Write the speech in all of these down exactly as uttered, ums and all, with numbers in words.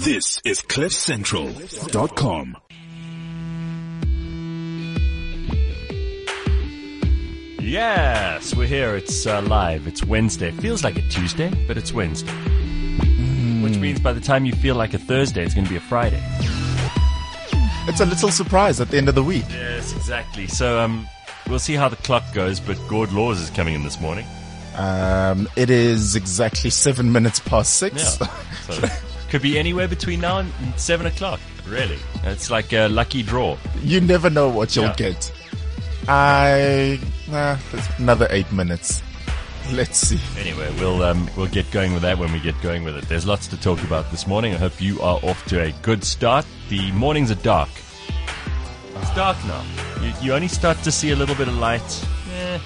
This is cliff central dot com. Yes, we're here. It's uh, live. It's Wednesday. It feels like a Tuesday, but it's Wednesday. Mm. Which means by the time you feel like a Thursday, it's going to be a Friday. It's a little surprise at the end of the week. Yes, exactly. So um, we'll see how the clock goes, but Gord Laws is coming in this morning. Um, it is exactly seven minutes past six. Yeah. So could be anywhere between now and seven o'clock, really. It's like a lucky draw. You never know what you'll Yeah. get. I, nah, it's another eight minutes. Let's see. Anyway, we'll um, we'll get going with that when we get going with it. There's lots to talk about this morning. I hope you are off to a good start. The mornings are dark. It's dark now. You, you only start to see a little bit of light. Eh,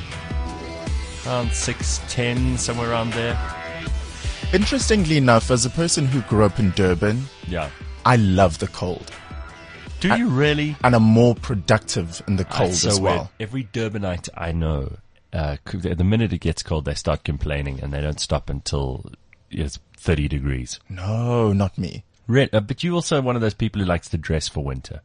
around six, ten, somewhere around there. Interestingly enough, as a person who grew up in Durban, Yeah. I love the cold. Do you really? And I'm more productive in the cold It's so as well. weird. Every Durbanite I know, uh, the minute it gets cold, they start complaining, and they don't stop until it's thirty degrees. No, not me. Re- uh, but you also one of those people who likes to dress for winter.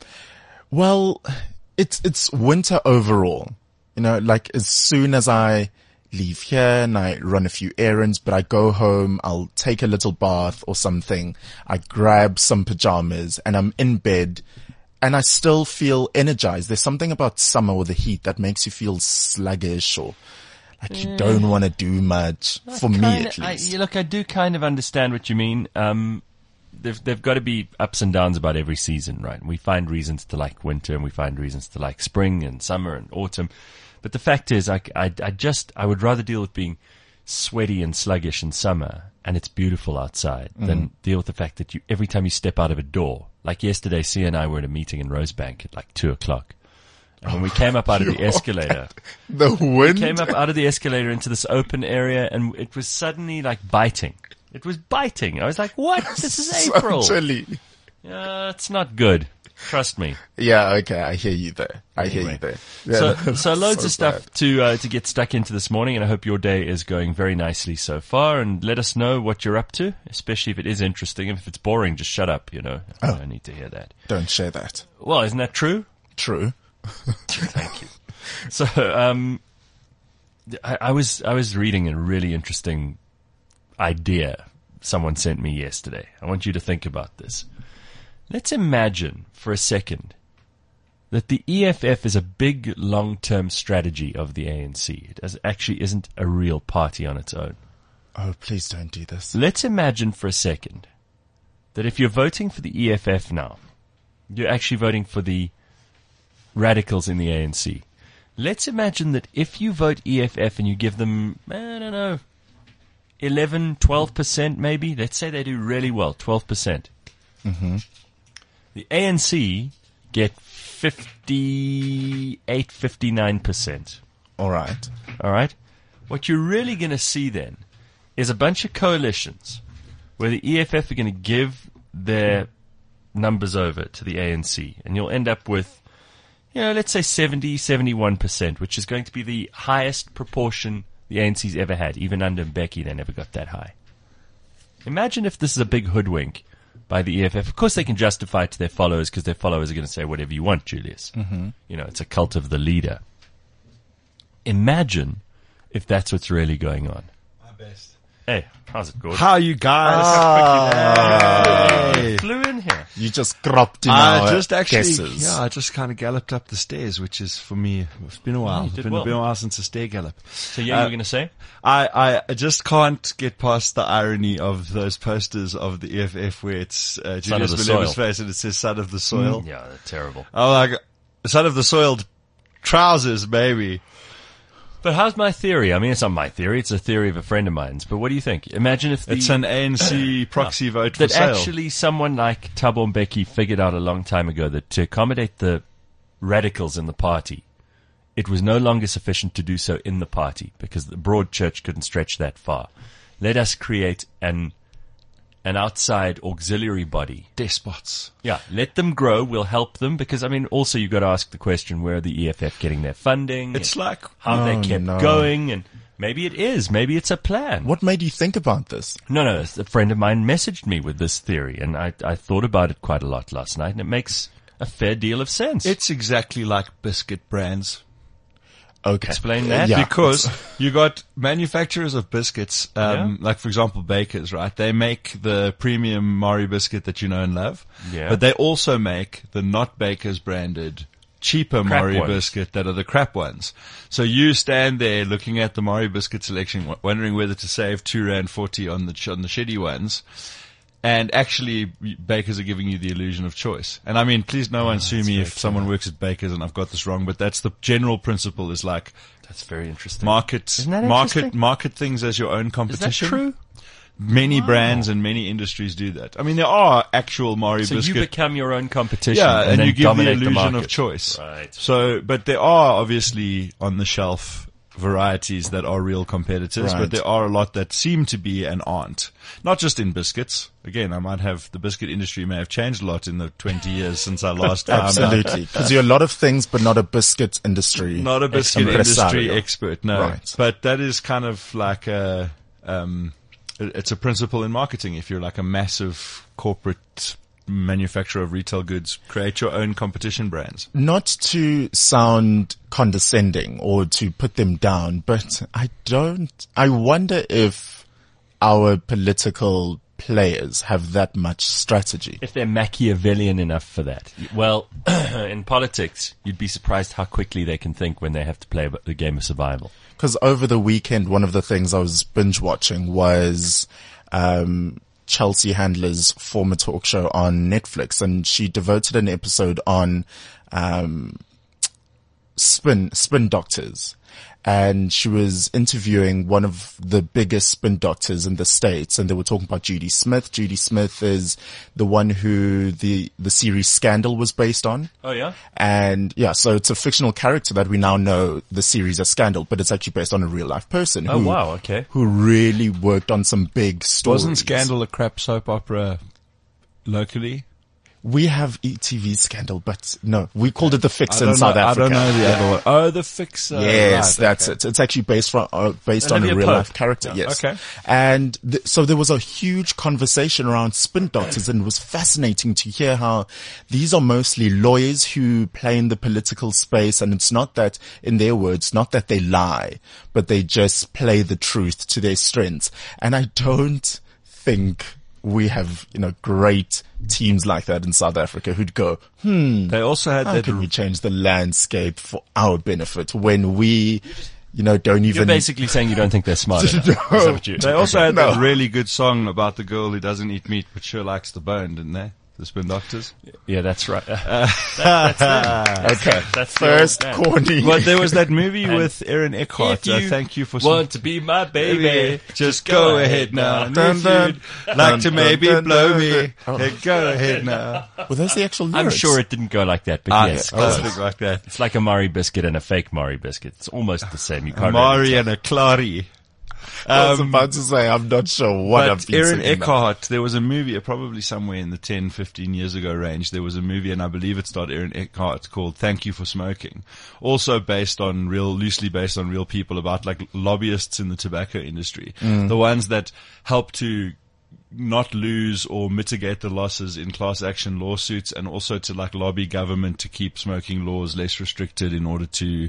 Well, it's it's winter overall. You know, like as soon as I leave here and I run a few errands, but I go home, I'll take a little bath or something. I grab some pajamas and I'm in bed and I still feel energized. There's something about summer with the heat that makes you feel sluggish or like you don't want to do much, for me Kinda- at least. I, you look, I do kind of understand what you mean. Um, they've, they've got to be ups and downs about every season, right? We find reasons to like winter and we find reasons to like spring and summer and autumn. But the fact is, I, I, I just, I would rather deal with being sweaty and sluggish in summer and it's beautiful outside mm. than deal with the fact that you, every time you step out of a door, like yesterday, Sia and I were at a meeting in Rosebank at like two o'clock. And when we came up out of the escalator, the wind we came up out of the escalator into this open area and it was suddenly like biting. It was biting. I was like, what? This is so April. chilly. Yeah, it's not good. Trust me. Yeah, okay, I hear you there. I hear Anyway. you there. Yeah, So, that's so loads so of stuff bad. to uh, to get stuck into this morning, and I hope your day is going very nicely so far. And let us know what you're up to, especially if it is interesting. If it's boring, just shut up. You know, I Oh. don't need to hear that. Don't share that. Well, isn't that true? True. Thank you. So, um, I, I was I was reading a really interesting idea someone sent me yesterday. I want you to think about this. Let's imagine for a second that the E F F is a big long-term strategy of the A N C. It does- actually isn't a real party on its own. Oh, please don't do this. Let's imagine for a second that if you're voting for the E F F now, you're actually voting for the radicals in the A N C. Let's imagine that if you vote E F F and you give them, I don't know, eleven, twelve percent maybe, let's say they do really well, twelve percent. Mm-hmm. The A N C get fifty-eight, fifty-nine percent. All right. All right? What you're really going to see then is a bunch of coalitions where the E F F are going to give their numbers over to the A N C. And you'll end up with, you know, let's say seventy, seventy-one percent, which is going to be the highest proportion the A N C's ever had. Even under Mbeki, they never got that high. Imagine if this is a big hoodwink by the E F F. Of course, they can justify it to their followers because their followers are going to say whatever you want, Julius. Mm-hmm. You know, it's a cult of the leader. Imagine if that's what's really going on. My best. Hey, how's it going? How are you guys? Ah, Hey. Flew in here. you just cropped in I our just actually, guesses. yeah, I just kind of galloped up the stairs, which is for me, it's been a while. you It's did been, well. been a while since a stair gallop. So yeah, you Uh, were going to say? I, I just can't get past the irony of those posters of the E F F where it's uh, Son of Julius the Malema's soil. face and it says son of the soil. Yeah, they're terrible. I'm like, son of the soiled trousers, maybe. But how's my theory? I mean, it's not my theory. It's a theory of a friend of mine's. But what do you think? Imagine if the, It's an A N C proxy vote for that sale. actually someone like Thabo Mbeki figured out a long time ago that to accommodate the radicals in the party, it was no longer sufficient to do so in the party because the broad church couldn't stretch that far. Let us create an an outside auxiliary body. Despots. Yeah, let them grow. We'll help them because, I mean, also you've got to ask the question, where are the E F F getting their funding? It's and like, how Oh, they kept no. going. And Maybe it is. Maybe it's a plan. What made you think about this? No, no. A friend of mine messaged me with this theory, and I, I thought about it quite a lot last night, and it makes a fair deal of sense. It's exactly like biscuit brands. Okay. Explain that. Yeah. Because you got manufacturers of biscuits, um, Yeah. like for example Bakers, right? They make the premium Mari biscuit that you know and love, Yeah. but they also make the not Bakers branded cheaper Crap Mari ones. biscuit that are the crap ones. So you stand there looking at the Mari biscuit selection, w- wondering whether to save two rand forty on the ch- on the shitty ones. And actually, Bakers are giving you the illusion of choice. And I mean, please no one sue me if someone works at Bakers and I've got this wrong, but that's the general principle is like That's very interesting. market, Isn't that market, interesting? market things as your own Is that competition. true? Many brands and many industries do that. I mean, there are actual Mari So biscuit. you become your own competition, yeah, and, and, then you give the dominate illusion market. of choice. Right. So, but there are obviously on the shelf varieties that are real competitors, Right. but there are a lot that seem to be and aren't. Not just in biscuits. Again, I might have, the biscuit industry may have changed a lot in the twenty years since I last found out. Absolutely. Because you're a lot of things, but not a biscuit industry. Not a biscuit impresario. industry expert, no. Right. But that is kind of like a, um, it- it's a principle in marketing. If you're like a massive corporate manufacturer of retail goods, create your own competition brands. Not to sound condescending or to put them down, but I don't, I wonder if our political players have that much strategy. If they're Machiavellian enough for that. Well, in politics, you'd be surprised how quickly they can think when they have to play the game of survival. Because over the weekend, one of the things I was binge watching was, um, Chelsea Handler's former talk show on Netflix, and she devoted an episode on, um, spin, spin doctors. And she was interviewing one of the biggest spin doctors in the States, and they were talking about Judy Smith. Judy Smith is the one who the, the series Scandal was based on. Oh, yeah? And yeah, so it's a fictional character that we now know the series as Scandal, but it's actually based on a real life person. Oh, who, wow, okay. Who really worked on some big stories. Wasn't Scandal a crap soap opera locally? We have E T V Scandal, but no, we called it The Fix I in don't South know, Africa. I don't know the other one. Oh, The Fixer. Yes, Right, that's okay. it. It's actually based from uh, based on Olivia a real Pope. life character. Yes. Okay. And th- so there was a huge conversation around spin doctors, and it was fascinating to hear how these are mostly lawyers who play in the political space, and it's not that, in their words, not that they lie, but they just play the truth to their strengths. And I don't think we have, you know, great teams like that in South Africa who'd go, hmm, They also had how that. can we change the landscape for our benefit when we, you know, don't You're even... basically saying you don't think they're smart enough. Is that what you- They also had No. that really good song about the girl who doesn't eat meat but sure likes the bone, didn't they? The Spin Doctors. Yeah, that's right. Uh, that, that's them. Okay, That's the first old man. corny. Well, there was that movie with Aaron Eckhart. If Uh, you thank you for want to be my baby, Just go ahead now. And Dun, if dun, you'd like dun, to dun, maybe dun, blow dun, me, dun. Oh. hey, go ahead now. Well, those are the actual I'm lyrics. sure it didn't go like that, but Ah, yes, yeah, close. something like that. It's like a Mari biscuit and a fake Mari biscuit. It's almost the same. You can't Mari really and a Clary. I was Um, about to say, I'm not sure what I've But been Aaron singing about. Eckhart, there was a movie, uh, probably somewhere in the ten, fifteen years ago range, there was a movie, and I believe it starred Aaron Eckhart, called Thank You for Smoking. Also based on real, loosely based on real people, about like lobbyists in the tobacco industry. The ones that help to not lose or mitigate the losses in class action lawsuits, and also to like lobby government to keep smoking laws less restricted in order to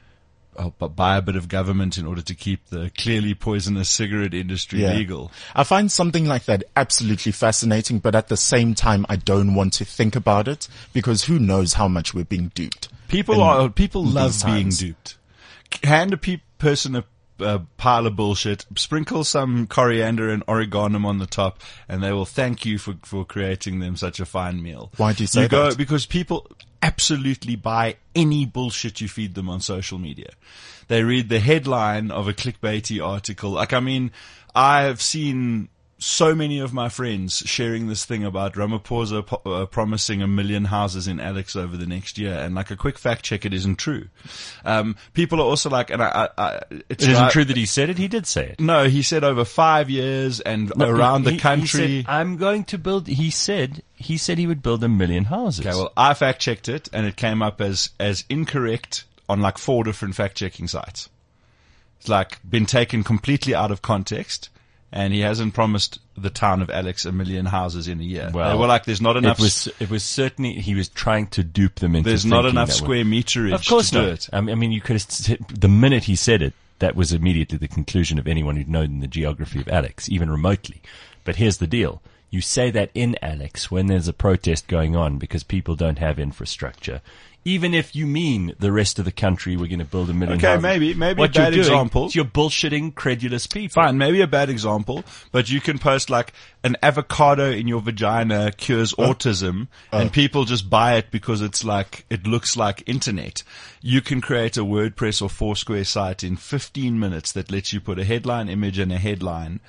uh, bu- buy a bit of government in order to keep the clearly poisonous cigarette industry Yeah. legal. I find something like that absolutely fascinating, but at the same time, I don't want to think about it because who knows how much we're being duped. People in are people these love being times. duped. Hand a pe- person a, a pile of bullshit, sprinkle some coriander and oregano on the top, and they will thank you for for creating them such a fine meal. Why do you say you go, that? Because people absolutely buy any bullshit you feed them on social media. They read the headline of a clickbaity article. Like, I mean, I've seen so many of my friends sharing this thing about Ramaphosa po- uh, promising a million houses in Alex over the next year, and like a quick fact check, it isn't true. Um, people are also like, and I, I, I it's It isn't right- true that he said it. He did say it. No, he said over five years and No, around he- the he- country. he said, I'm going to build. He said he said he would build a million houses. Okay, well, I fact checked it, and it came up as as incorrect on like four different fact checking sites. like been taken completely out of context. And he hasn't promised the town of Alex a million houses in a year. Well, they were like, there's not enough. It was, it was certainly, he was trying to dupe them into There's not thinking enough that square way. meterage Of course to do not. it. I mean, I mean, you could have, said- the minute he said it, that was immediately the conclusion of anyone who'd known the geography of Alex, even remotely. But here's the deal. You say that in Alex when there's a protest going on because people don't have infrastructure. Even if you mean the rest of the country, we're going to build a million Okay, houses. maybe- maybe what a bad you're doing example. is you're bullshitting credulous people. Fine, maybe a bad example, but you can post like an avocado in your vagina cures autism and people just buy it because it's like, it looks like internet. You can create a WordPress or Foursquare site in fifteen minutes that lets you put a headline image and a headline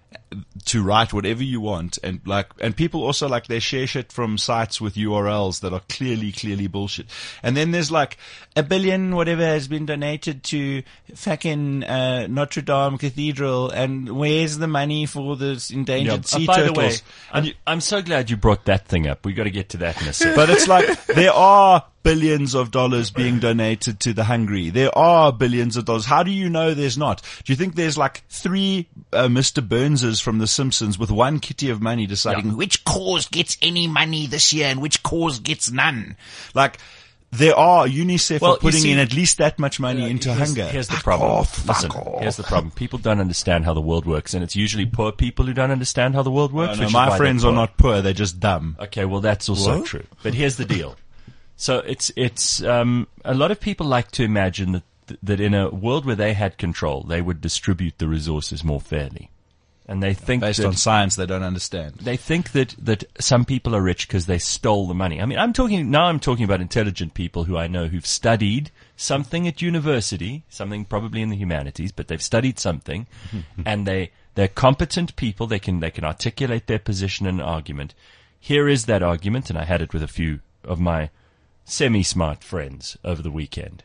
to write whatever you want, and like, and people also like they share shit from sites with U R Ls that are clearly, clearly bullshit. And then there's like a billion whatever has been donated to fucking uh, Notre Dame Cathedral, and where's the money for the endangered Yeah. sea Uh, by turtles? the way, And I'm, you- I'm so glad you brought that thing up. We got to get to that in a second. but it's like there are billions of dollars being donated to the hungry. There are billions of dollars. How do you know there's not? Do you think there's like three uh, Mister Burnses from The Simpsons with one kitty of money deciding Yeah. which cause gets any money this year and which cause gets none? Like, there are UNICEF Well, are you putting see- in at least that much money into here's, hunger. Here's the Fuck problem. off, fuck Listen, off. here's the problem. People don't understand how the world works, and it's usually poor people who don't understand how the world No, works. no, which is my why friends they're are poor. not poor. They're just dumb. Okay, well, that's also What? true. But here's the deal. So it's it's um, a lot of people like to imagine that that in a world where they had control, they would distribute the resources more fairly, and they think Based that on science they don't understand. they think that that some people are rich because they stole the money. I mean, I'm talking now. I'm talking about intelligent people who I know who've studied something at university, something probably in the humanities, but they've studied something, and they they're competent people. They can they can articulate their position and argument. Here is that argument, and I had it with a few of my semi-smart friends over the weekend.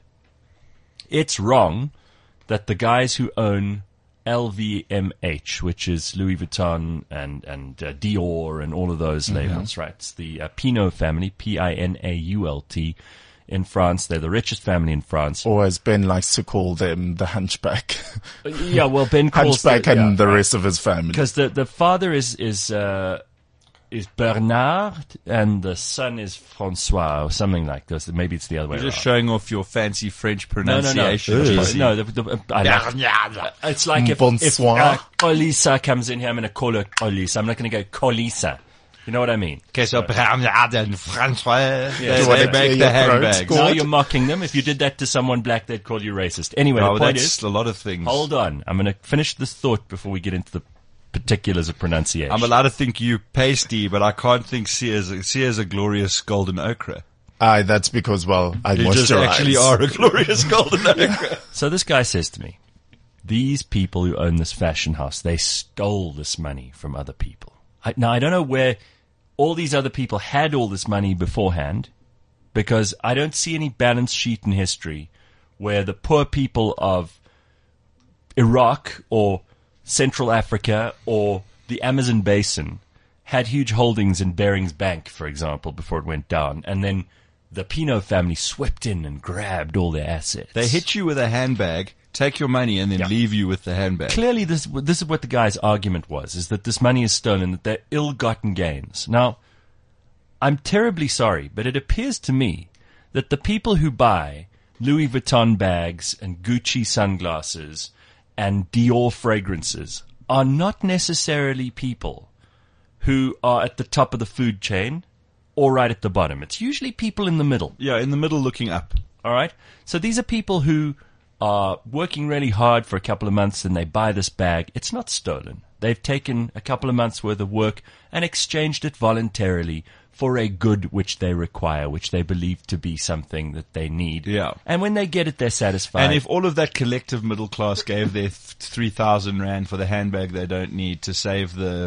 It's wrong that the guys who own L V M H, which is Louis Vuitton and and uh, Dior and all of those labels, right? It's the uh, Pinault family, P I N A U L T, in France. They're the richest family in France. Or as Ben likes to call them, the hunchback. Yeah, well, Ben calls hunchback the, and yeah, the rest of his family. because the the father is is uh, is Bernard and the son is Francois or something like this. Maybe it's the other way You're around. just showing off your fancy French No, no, no. pronunciation. Ugh. G C. No, the, the, I like, it's like if, if Bonsoir. uh, Colisa comes in here, I'm going to call her Colisa. I'm not going to go Colisa. You know what I mean? Okay, so Bernard and Francois, Do they, you wanna they clear make your the throat? handbags. Go Now on. you're mocking them. If you did that to someone black, they'd call you racist. Anyway, Oh, the point that's is, a lot of things. hold on. I'm going to finish this thought before we get into the particulars of pronunciation. I'm allowed to think you pasty, but I can't think Sears. Sears a glorious golden ochre. Aye, that's because, well, I You just moisturize. actually are a glorious golden ochre. So this guy says to me, these people who own this fashion house, they stole this money from other people. I, now, I don't know where all these other people had all this money beforehand, because I don't see any balance sheet in history where the poor people of Iraq or Central Africa or the Amazon basin had huge holdings in Barings Bank, for example, before it went down, and then the Pinault family swept in and grabbed all their assets. They hit you with a handbag, take your money, and then Yeah. leave you with the handbag. Clearly, this this is what the guy's argument was: is that this money is stolen, that they're ill-gotten gains. Now, I'm terribly sorry, but it appears to me that the people who buy Louis Vuitton bags and Gucci sunglasses and Dior fragrances are not necessarily people who are at the top of the food chain or right at the bottom. It's usually people in the middle. Yeah, in the middle looking up. All right. So these are people who are working really hard for a couple of months and they buy this bag. It's not stolen. They've taken a couple of months worth of work and exchanged it voluntarily for a good which they require, which they believe to be something that they need. Yeah. And when they get it, they're satisfied. And if all of that collective middle class gave their th- three thousand rand for the handbag they don't need to save the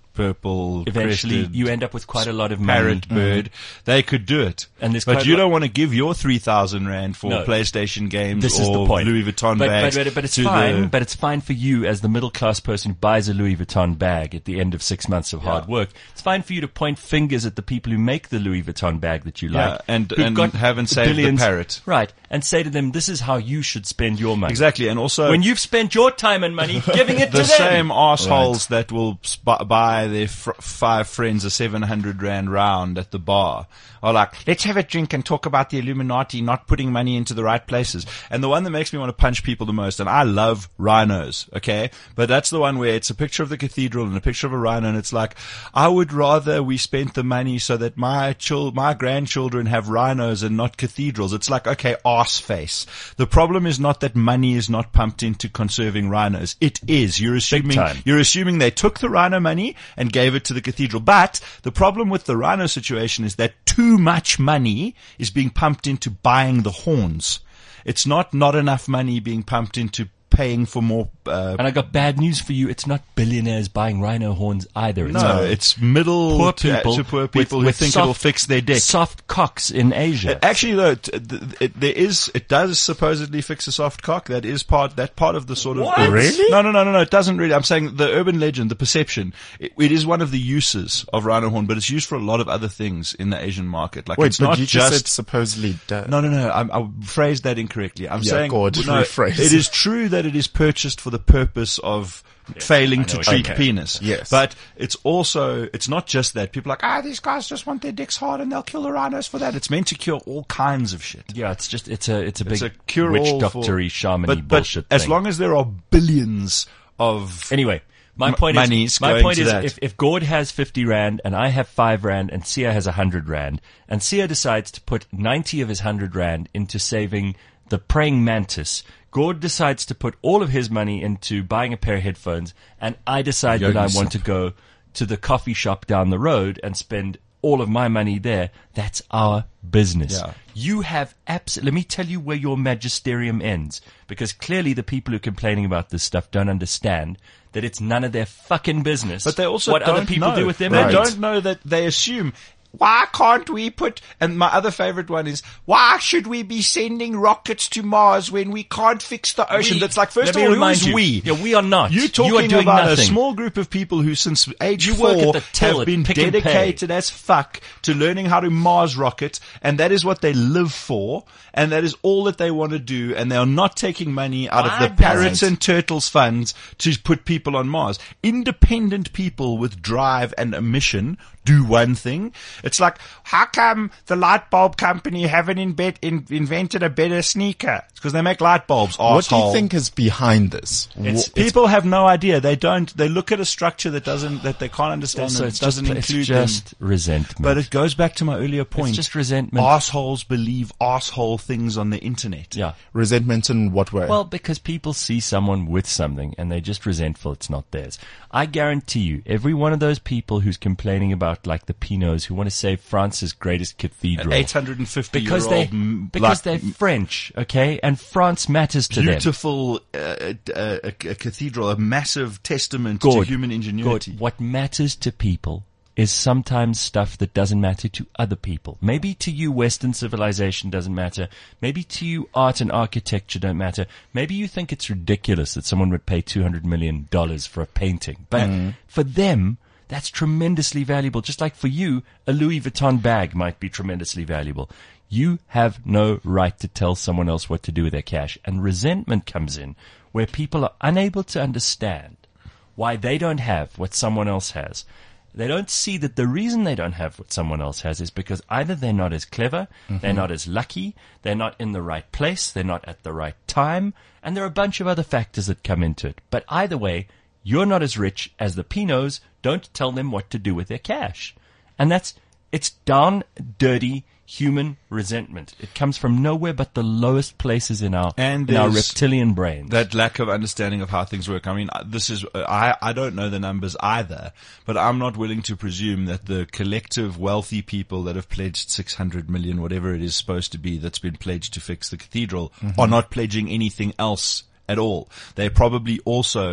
purple, Eventually, crested you end up with quite a lot of money. parrot bird. They could do it. And there's but quite you a lot- don't want to give your three thousand rand for No. PlayStation games This or is the point. Louis Vuitton but, bags. But, but, but it's to fine. the- But it's fine for you as the middle class person who buys a Louis Vuitton bag at the end of six months of hard work. It's fine for you to point fingers at the people who make the Louis Vuitton bag that you Yeah, like, and- who've and got haven't saved the billions, parrot. right? And say to them, "This is how you should spend your money." Exactly, and also When you've spent your time and money giving it the to them. same assholes that will sp- buy their fr- five friends a seven hundred rand round at the bar are like, let's have a drink and talk about the Illuminati not putting money into the right places. And the one that makes me want to punch people the most, and I love rhinos, okay? But that's the one where it's a picture of the cathedral and a picture of a rhino, and it's like, I would rather we spent the money so that my chil- my grandchildren have rhinos and not cathedrals. It's like, okay, arse face. The problem is not that money is not pumped into conserving rhinos. It is. You're assuming, time. you're assuming they took the rhino money and gave it to the cathedral. But the problem with the rhino situation is that too much money is being pumped into buying the horns. It's not not enough money being pumped into paying for more. Uh, And I got bad news for you. It's not billionaires buying rhino horns either. It's no, it's middle poor to, people, to poor with- people who with think soft- it'll fix their dick. Soft cocks in Asia. Actually, though, t- th- it, there is, it does supposedly fix a soft cock. That is part, that part of the sort of. What? Really? No, no, no, no, no. It doesn't really. I'm saying the urban legend, the perception. It, it is one of the uses of rhino horn, but it's used for a lot of other things in the Asian market. Like Wait, it's but not you just, just. said supposedly does. no, no, no. I'm, I phrased that incorrectly. I'm Yeah, saying God, no, rephrase. it is true that it is purchased for the purpose of failing I to know what treat you mean. penis. Yes. But it's also, it's not just that. People are like, ah, these guys just want their dicks hard and they'll kill the rhinos for that. It's meant to cure all kinds of shit. Yeah, it's just it's a it's a It's big a cure-all witch for- doctory shamany But, but bullshit as thing. long as there are billions of Anyway, my M- point monies is, my going point to is, that. if, if Gord has fifty rand and I have five rand and Sia has a hundred rand, and Sia decides to put ninety of his hundred rand into saving the praying mantis, Gord decides to put all of his money into buying a pair of headphones, and I decide that I Yogi want to soup. go to the coffee shop down the road and spend all of my money there. That's our business. Yeah. You have abs- let me tell you where your magisterium ends, because clearly the people who are complaining about this stuff don't understand that it's none of their fucking business. But they also what don't other people know. do with their They money. don't know that they assume. Why can't we put, and my other favorite one is, why should we be sending rockets to Mars when we can't fix the ocean? We- That's like, first let of me all, who remind is you, we? Yeah, we are not. You're You talking are doing about nothing. a small group of people who since age You four work at the till have at been Pick n Pay. dedicated as fuck to learning how to Mars rocket, and that is what they live for, and that is all that they want to do, and they are not taking money out Why of the doesn't- parrots and turtles funds to put people on Mars. Independent people with drive and a mission do one thing. It's like, how come the light bulb company haven't inve- in- invented a better sneaker? It's because they make light bulbs, arsehole. What do you think is behind this? It's- Wh- People have no idea. They don't. They look at a structure that doesn't, that they can't understand. Also, and it's doesn't just, include it's just them. resentment. But it goes back to my earlier point. just resentment. Assholes believe asshole things on the internet. yeah. Resentment in what way? Well, because people see someone with something and they're just resentful it's not theirs. I guarantee you, every one of those people who's complaining about, like, the Pinots who want to save France's greatest cathedral. eight hundred fifty because year they old, m- because like, they're French, okay, and France matters to them. beautiful uh, uh, a, a cathedral, a massive testament Good. to human ingenuity. Good. What matters to people is sometimes stuff that doesn't matter to other people. Maybe to you Western civilization doesn't matter. Maybe to you art and architecture don't matter. Maybe you think it's ridiculous that someone would pay two hundred million dollars for a painting. But for them, that's tremendously valuable. Just like for you, a Louis Vuitton bag might be tremendously valuable. You have no right to tell someone else what to do with their cash. And resentment comes in where people are unable to understand why they don't have what someone else has. They don't see that the reason they don't have what someone else has is because either they're not as clever, they're not as lucky, they're not in the right place, they're not at the right time, and there are a bunch of other factors that come into it. But either way, you're not as rich as the Pinots. Don't tell them what to do with their cash. And that's, it's down, dirty, human resentment. It comes from nowhere but the lowest places in our, And in our there's reptilian brains. That lack of understanding of how things work. I mean, this is, I, I don't know the numbers either, but I'm not willing to presume that the collective wealthy people that have pledged six hundred million, whatever it is supposed to be, that's been pledged to fix the cathedral, are not pledging anything else at all. They're probably also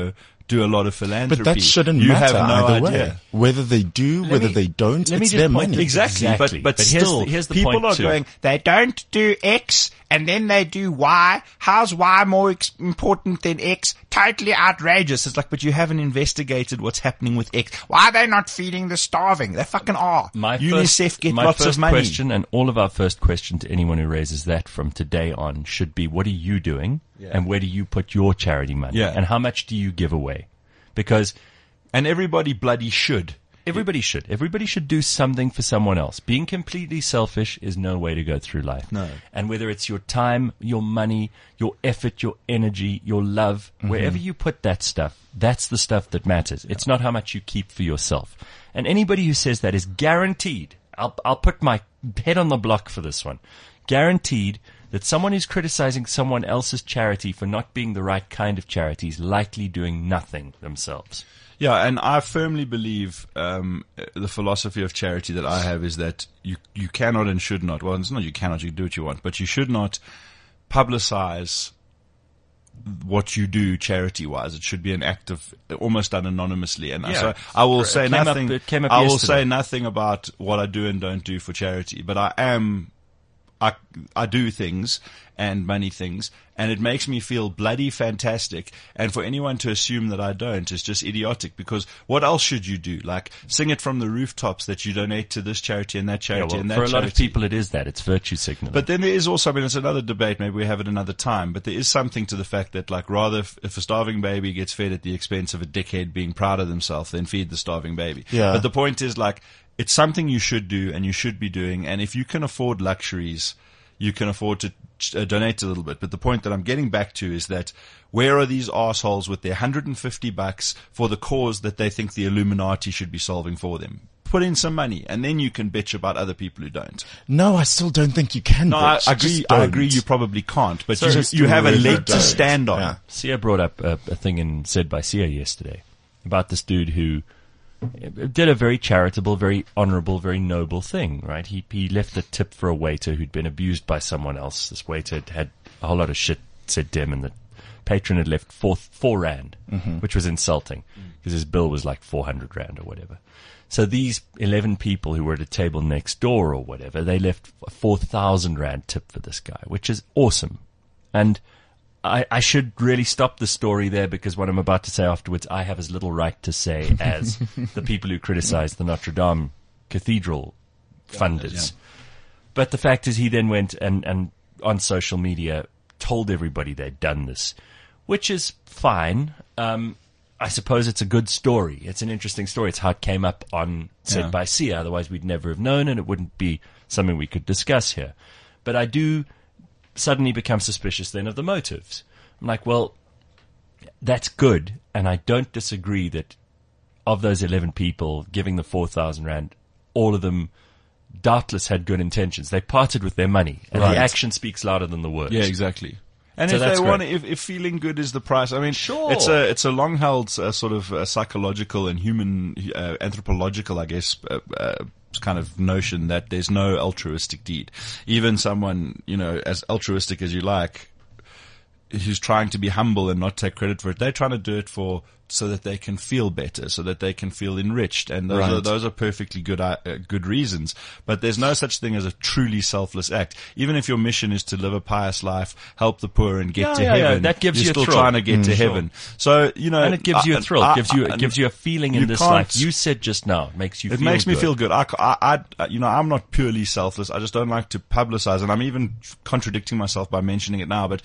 do a lot of philanthropy. But that shouldn't you matter have no either idea. way. Whether they do, Let whether me- they don't, let me it's just their point- money. Exactly, Exactly. but but, But here's still, the- here's the people point are too. going. They don't do X, and then they do Y. How's Y more ex- important than X? Totally outrageous. It's like, but you haven't investigated what's happening with X. Why are they not feeding the starving? They fucking are. My UNICEF first, get my lots first of money. question, and all of our first question to anyone who raises that from today on should be, what are you doing? Yeah. And where do you put your charity money? Yeah. And how much do you give away? Because And everybody bloody should. everybody should. Everybody should do something for someone else. Being completely selfish is no way to go through life. No. And whether it's your time, your money, your effort, your energy, your love, Mm-hmm. wherever you put that stuff, that's the stuff that matters. It's not how much you keep for yourself. And anybody who says that is guaranteed, I'll, I'll put my head on the block for this one, guaranteed that someone who's criticizing someone else's charity for not being the right kind of charity is likely doing nothing themselves. Yeah, and I firmly believe um, the philosophy of charity that I have is that you you cannot and should not. Well, it's not you cannot. You can do what you want, but you should not publicize what you do charity-wise. It should be an act of almost done anonymously. And Yeah. so I will It say came up- nothing. it came up I will yesterday. say nothing about what I do and don't do for charity. But I am. I, I do things and money things, and it makes me feel bloody fantastic. And for anyone to assume that I don't is just idiotic, because what else should you do? Like sing it from the rooftops that you donate to this charity and that Yeah, charity well, and that for a charity. lot of people, it is that. It's virtue signaling. But then there is also, I mean, it's another debate. Maybe we have it another time. But there is something to the fact that, like, rather if, if a starving baby gets fed at the expense of a dickhead being proud of themselves, then feed the starving baby. Yeah. But the point is, like, it's something you should do and you should be doing. And if you can afford luxuries, you can afford to uh, donate a little bit. But the point that I'm getting back to is that where are these assholes with their one hundred fifty bucks for the cause that they think the Illuminati should be solving for them? Put in some money, and then you can bitch about other people who don't. No, I still don't think you can. No, I bitch. agree. Just I don't. agree. You probably can't, but So you, just you have a really leg to don't. stand on. Yeah. Sia brought up a, a thing in Said by Sia yesterday about this dude who did a very charitable, very honorable, very noble thing, right? He he left a tip for a waiter who'd been abused by someone else. This waiter had had a whole lot of shit said to him, and the patron had left four, four rand, Mm-hmm. which was insulting because his bill was like four hundred rand or whatever. So these eleven people who were at a table next door or whatever, they left a four thousand rand tip for this guy, which is awesome. And I, I should really stop the story there, because what I'm about to say afterwards, I have as little right to say as the people who criticize the Notre Dame Cathedral funders. But the fact is, he then went and, and on social media told everybody they'd done this, which is fine. Um, I suppose it's a good story. It's an interesting story. It's how it came up on Said Yeah. by Sia. Otherwise, we'd never have known, and it wouldn't be something we could discuss here. But I do suddenly become suspicious then of the motives. I'm like, well, that's good, and I don't disagree that of those eleven people giving the four thousand rand, all of them doubtless had good intentions. They parted with their money, and Right. the action speaks louder than the words. Yeah, exactly. And So if that's they great. want, if, if feeling good is the price, I mean, Sure. it's a it's a long held uh, sort of uh, psychological and human uh, anthropological, I guess, uh, uh, kind of notion that there's no altruistic deed. Even someone, you know, as altruistic as you like, who's trying to be humble and not take credit for it, they're trying to do it for so that they can feel better, so that they can feel enriched, and those Right. are those are perfectly good uh, uh, good reasons. But there's no such thing as a truly selfless act. Even if your mission is to live a pious life, help the poor, and get Yeah, to yeah, yeah. heaven, That gives you're you a still thrill. trying to get to heaven. So you know, And it gives you a I- thrill. I- It gives you, I- it gives you a feeling in you this can't- life. You said just now, it makes you It feel makes me good. feel good. I, I, I, you know, I'm not purely selfless. I just don't like to publicize, and I'm even contradicting myself by mentioning it now. But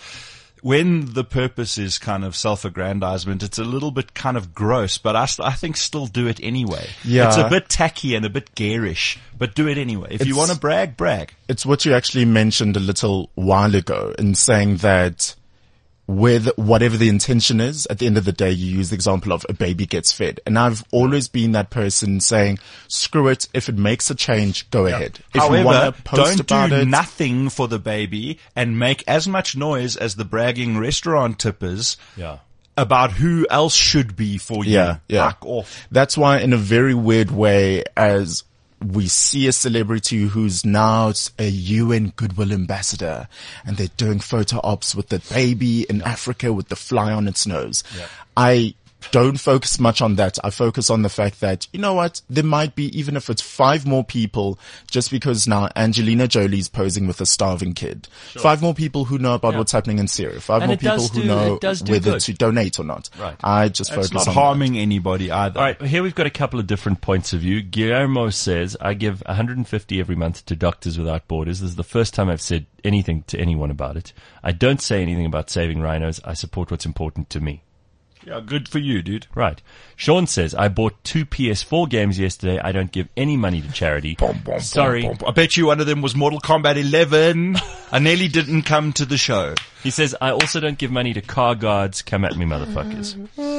when the purpose is kind of self-aggrandizement, it's a little bit kind of gross. But I, st- I think still do it anyway. Yeah. It's a bit tacky and a bit garish, but do it anyway. If you It's- want to brag, brag. It's what you actually mentioned a little while ago in saying that with whatever the intention is, at the end of the day, you use the example of a baby gets fed. And I've always been that person saying, screw it. If it makes a change, go ahead. If you want However, to post don't about do it, nothing for the baby and make as much noise as the bragging restaurant tippers Yeah. about who else should be for you. Yeah, yeah. Fuck off. That's why, in a very weird way, as we see a celebrity who's now a U N Goodwill ambassador, and they're doing photo ops with the baby in Africa with the fly on its nose. I don't focus much on that. I focus on the fact that, you know what, there might be, even if it's five more people, just because now Angelina Jolie's posing with a starving kid. Sure. Five more people who know about Yeah. what's happening in Syria. Five And more it does people who do- know it does do whether good. to donate or not. Right. I just It's focus not on harming anybody either. All right, here we've got a couple of different points of view. Guillermo says, I give one hundred fifty every month to Doctors Without Borders. This is the first time I've said anything to anyone about it. I don't say anything about saving rhinos. I support what's important to me. Yeah, good for you, dude. Right. Sean says, I bought two P S four games yesterday. I don't give any money to charity. Sorry. I bet you one of them was Mortal Kombat eleven. I nearly didn't come to the show. He says, I also don't give money to car guards. Come at me, motherfuckers.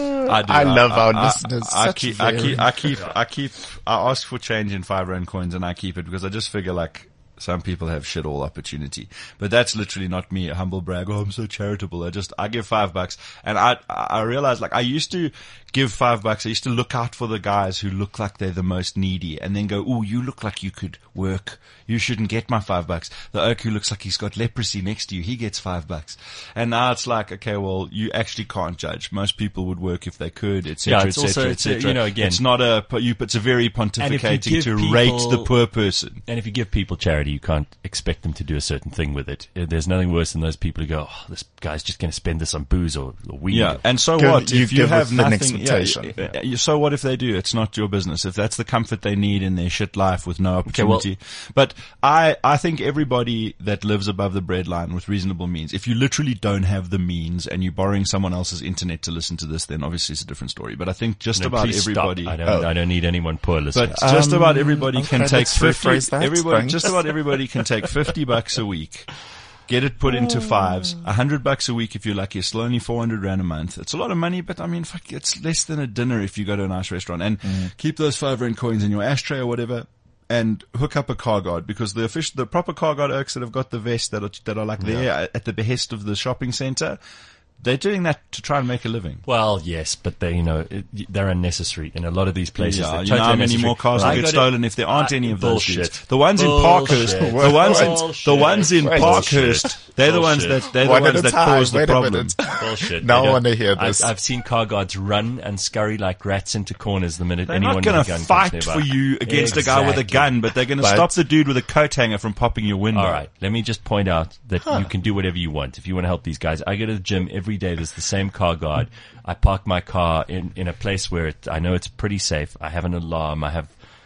I do. I love our I, listeners. I, I, Such keep, I very- keep, I keep, I keep, I ask for change in five rand coins and I keep it because I just figure like some people have shit all opportunity. But that's literally not me, a humble brag. Oh, I'm so charitable. I just, I give five bucks and I, I realize like I used to give five bucks. I used to look out for the guys who look like they're the most needy and then go, oh, you look like you could work. You shouldn't get my five bucks. The oak who looks like he's got leprosy next to you, he gets five bucks. And now it's like, okay, well, you actually can't judge. Most people would work if they could, et cetera, Yeah, et it's also- cetera, et it's a- cetera. you know, again- it's not a, you, it's a very And if you pontificating give to people- rate the poor person. And if you give people charity, you can't expect them to do a certain thing with it. Uh, There's nothing worse than those people who go, oh, this guy's just going to spend this on booze or, or weed. Yeah, and so Give- what you if you give have with an nothing? expectation. Yeah, yeah, so what if they do? It's not your business. If that's the comfort they need in their shit life with no well- opportunity. But I, I think everybody that lives above the breadline with reasonable means, if you literally don't have the means and you're borrowing someone else's internet to listen to this, then obviously it's a different story. But I think just No, about please stop. everybody. I don't, Oh. I don't need anyone poor listening. But just about Um, everybody okay, can take let's fifty. rephrase that, Everybody, thanks. just about everybody can take fifty bucks a week. Get it put into fives. A hundred bucks a week if you're lucky. It's still only four hundred rand a month. It's a lot of money, but I mean, fuck, it's less than a dinner if you go to a nice restaurant. And keep those five rand coins in your ashtray or whatever. And hook up a car guard because the official, the proper car guard oaks that have got the vest that are that are like there at the behest of the shopping center. They're doing that to try and make a living. Well, yes, but they, you know, it, they're unnecessary in a lot of these places. Yeah, They're you know totally how many unnecessary. more cars I will get go to- stolen if there aren't I- any of those bullshit. dudes. The ones in Bullshit. Parkhurst, the ones in, the Bullshit. ones in Wait. Parkhurst, they're the ones Bullshit. that, they're the One at ones a that time. cause the Wait a problem. minute. Bullshit. Now They I don't- wanna hear I've- this. I've, seen car guards run and scurry like rats into corners the minute They're anyone not going with a to gun fight comes for nearby. you against a guy with a Exactly. gun, but they're going to But- stop the dude with a coat hanger from popping your window. All right, let me just point out that you can do whatever you want if you want to help these guys. I go to the gym every day. There's the same car guard. I park my car in, in a place where it, I know it's pretty safe. I have an alarm. I have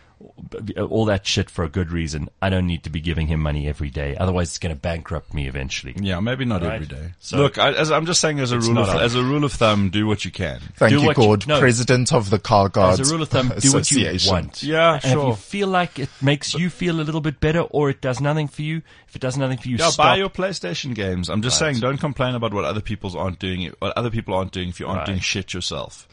all that shit for a good reason. I don't need to be giving him money every day. Otherwise, it's going to bankrupt me eventually. Yeah, maybe not Right. every day. So- Look, I, as, I'm just saying as a It's rule of not as a rule of thumb, do what you can. Thank Do you, what you- Gord, no. President of the Car Guards As a rule of thumb, do what you Association. want. Yeah, And if sure. you feel like it makes you feel a little bit better or it does nothing for you, if it does nothing for you, Yeah, stop. buy your PlayStation games. I'm just Right. saying, don't complain about what other people aren't doing. What other people aren't doing if you aren't Right. doing shit yourself.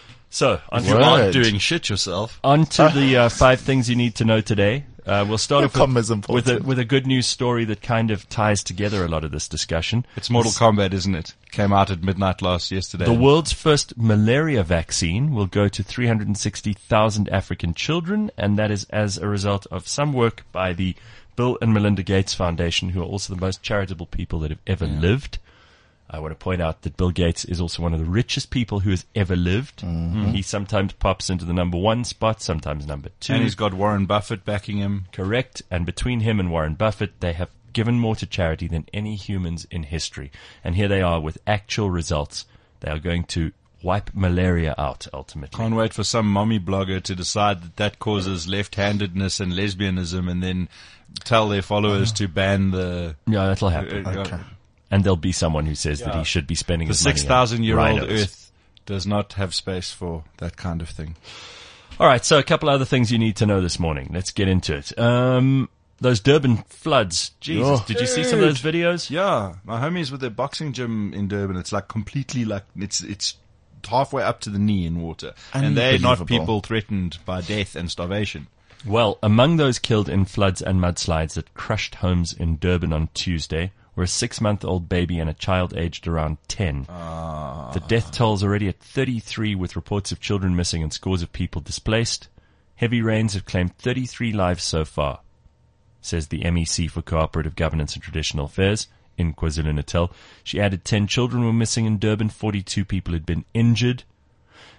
So, on If you Word. aren't doing shit yourself. On to the uh, five things you need to know today. Uh, we'll start off Comma is with, with, a, important. with a good news story that kind of ties together a lot of this discussion. It's Mortal Kombat, isn't it? Came out at midnight last yesterday. The world's first malaria vaccine will go to three hundred sixty thousand African children, and that is as a result of some work by the Bill and Melinda Gates Foundation, who are also the most charitable people that have ever lived. I want to point out that Bill Gates is also one of the richest people who has ever lived. Mm-hmm. He sometimes pops into the number one spot, sometimes number two. and he's got Warren Buffett backing him. Correct. And between him and Warren Buffett, they have given more to charity than any humans in history. And here they are with actual results. They are going to wipe malaria out, ultimately. Can't wait for some mommy blogger to decide that that causes left-handedness and lesbianism and then tell their followers to ban the... Yeah, that'll happen. uh, Okay. And there'll be someone who says that he should be spending The his money on six thousand year old rhinos. Earth does not have space for that kind of thing. All right, so a couple other things you need to know this morning. Let's get into it. Um, those Durban floods. Jesus, Oh. did you see some of those videos? Yeah, my homies with their boxing gym in Durban, it's like completely like, it's, it's halfway up to the knee in water. And they're not Unbelievable. people threatened by death and starvation. Well, among those killed in floods and mudslides that crushed homes in Durban on Tuesday were a six-month-old baby and a child aged around ten. The death toll's already at thirty-three, with reports of children missing and scores of people displaced. Heavy rains have claimed thirty-three lives so far, says the M E C for Cooperative Governance and Traditional Affairs in KwaZulu-Natal. She added ten children were missing in Durban, forty-two people had been injured.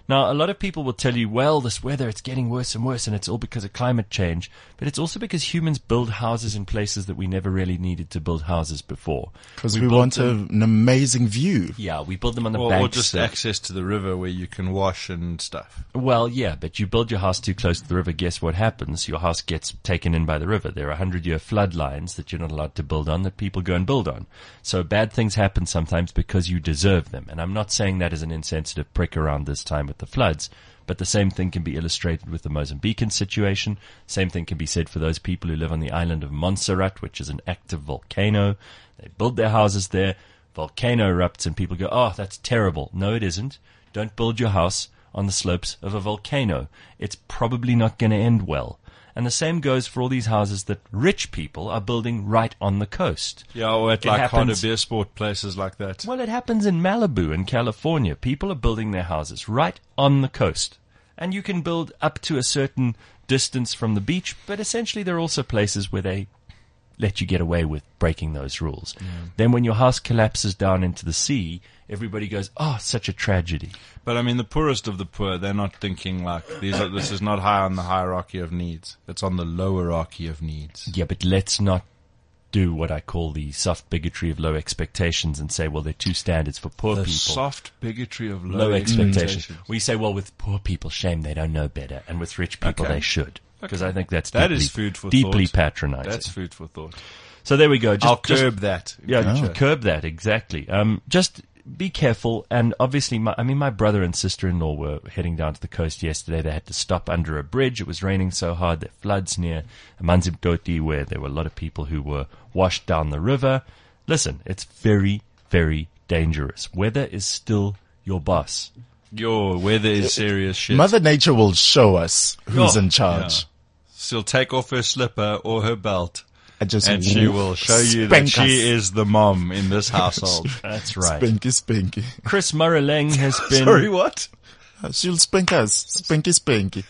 Now, a lot of people will tell you, well, this weather, it's getting worse and worse, and it's all because of climate change. But it's also because humans build houses in places that we never really needed to build houses before. Because we, built want them- a, an amazing view. Yeah, we build them on the Or, banks. or just of- access to the river where you can wash and stuff. Well, yeah, but you build your house too close to the river, guess what happens? Your house gets taken in by the river. There are hundred-year flood lines that you're not allowed to build on that people go and build on. So bad things happen sometimes because you deserve them. And I'm not saying that as an insensitive prick around this time with the floods, but the same thing can be illustrated with the Mozambican situation. Same thing can be said for those people who live on the island of Montserrat, which is an active volcano. They build their houses there. Volcano erupts and people go, oh, that's terrible. No, it isn't. Don't build your house on the slopes of a volcano. It's probably not going to end well. And the same goes for all these houses that rich people are building right on the coast. Yeah, or at It like Honda happens- Beer Sport places like that. Well, it happens in Malibu in California. People are building their houses right on the coast. And you can build up to a certain distance from the beach, but essentially there are also places where they let you get away with breaking those rules. Then when your house collapses down into the sea, everybody goes, oh, such a tragedy. But I mean, the poorest of the poor, they're not thinking like, these are, this is not high on the hierarchy of needs. It's on the lower hierarchy of needs. Yeah, but let's not do what I call the soft bigotry of low expectations and say, well, there are two standards for poor The people. soft bigotry of low, Low expectations. expectations. We say, well, with poor people, shame they don't know better, and with rich people, Okay. they should. Because Okay. I think that's That deeply, is food for deeply thought. patronizing. That's food for thought. So there we go. Just, I'll just- curb that. in Yeah, future. curb that, exactly. Um, just be careful, and obviously, my, I mean, my brother and sister-in-law were heading down to the coast yesterday. They had to stop under a bridge. It was raining so hard. There were floods near Amanzimtoti, where there were a lot of people who were washed down the river. Listen, it's very, very dangerous. Weather is still your boss. Your weather is serious shit. Mother Nature will show us who's Oh, in charge. She'll take off her slipper or her belt, And just and she will show you that spank she us. is the mom in this household. That's right. Spinky, spinky. Chris Murreleng has been... Sorry, what? She'll spink us. Spinky, spinky.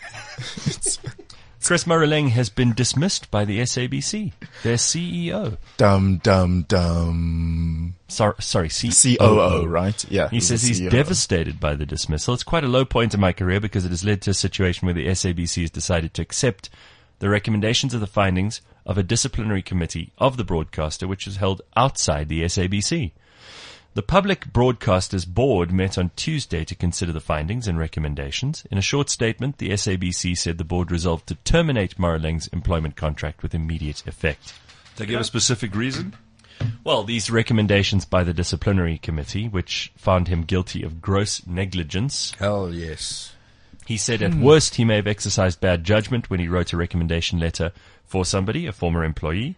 Chris Murreleng has been dismissed by the S A B C, their C E O. Dum, dum, dum. Sorry, sorry, C C O O, right? Yeah. He was says the he's C O O. devastated by the dismissal. It's quite a low point in my career because it has led to a situation where the S A B C has decided to accept the recommendations of the findings of a disciplinary committee of the broadcaster, which is held outside the S A B C. The Public Broadcasters Board met on Tuesday to consider the findings and recommendations. In a short statement, the S A B C said the board resolved to terminate Murreleng's employment contract with immediate effect. They give a specific reason? Well, these recommendations by the disciplinary committee, which found him guilty of gross negligence, Hell yes. he said at worst he may have exercised bad judgment when he wrote a recommendation letter for somebody, a former employee.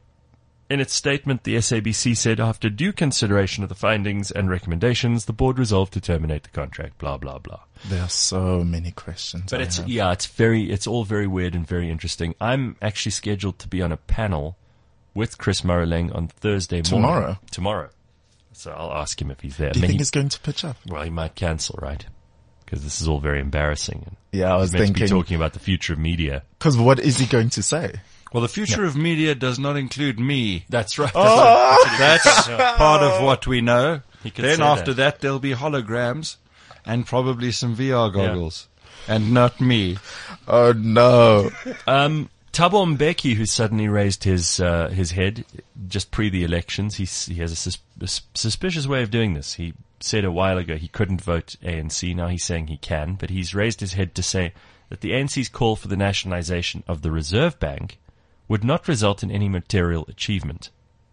In its statement, the S A B C said after due consideration of the findings and recommendations, the board resolved to terminate the contract, blah, blah, blah. There are so many questions. But I it's, have. yeah, it's very, it's all very weird and very interesting. I'm actually scheduled to be on a panel with Chris Murreleng on Thursday morning. Tomorrow? Tomorrow. So I'll ask him if he's there. Do you I mean, think he- he's going to pitch up? well, he might cancel, right? Because this is all very embarrassing. And Yeah, I was he's meant to be thinking, talking about the future of media. because what is he going to say? Well, the future of media does not include me. That's right. That's part of what we know. He could Then say after that. that. there'll be holograms and probably some V R goggles. And not me. Oh no. Um, Thabo Mbeki, who suddenly raised his uh, his head just pre the elections, he he has a, sus- a s- suspicious way of doing this. He said a while ago he couldn't vote A N C. Now he's saying he can, but he's raised his head to say that the A N C's call for the nationalization of the Reserve Bank would not result in any material achievement.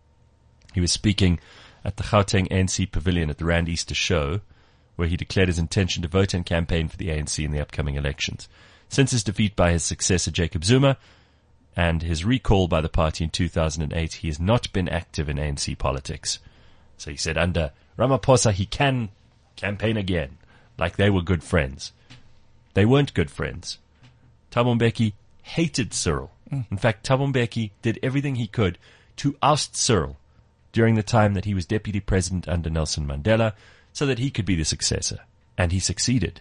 He was speaking at the Gauteng A N C pavilion at the Rand Easter show, where he declared his intention to vote and campaign for the A N C in the upcoming elections. Since his defeat by his successor Jacob Zuma and his recall by the party in two thousand eight, he has not been active in A N C politics. So he said under Ramaphosa he can campaign again, like they were good friends. They weren't good friends. Thabo Mbeki hated Cyril. In fact, Thabo Mbeki did everything he could to oust Cyril during the time that he was deputy president under Nelson Mandela so that he could be the successor. And he succeeded.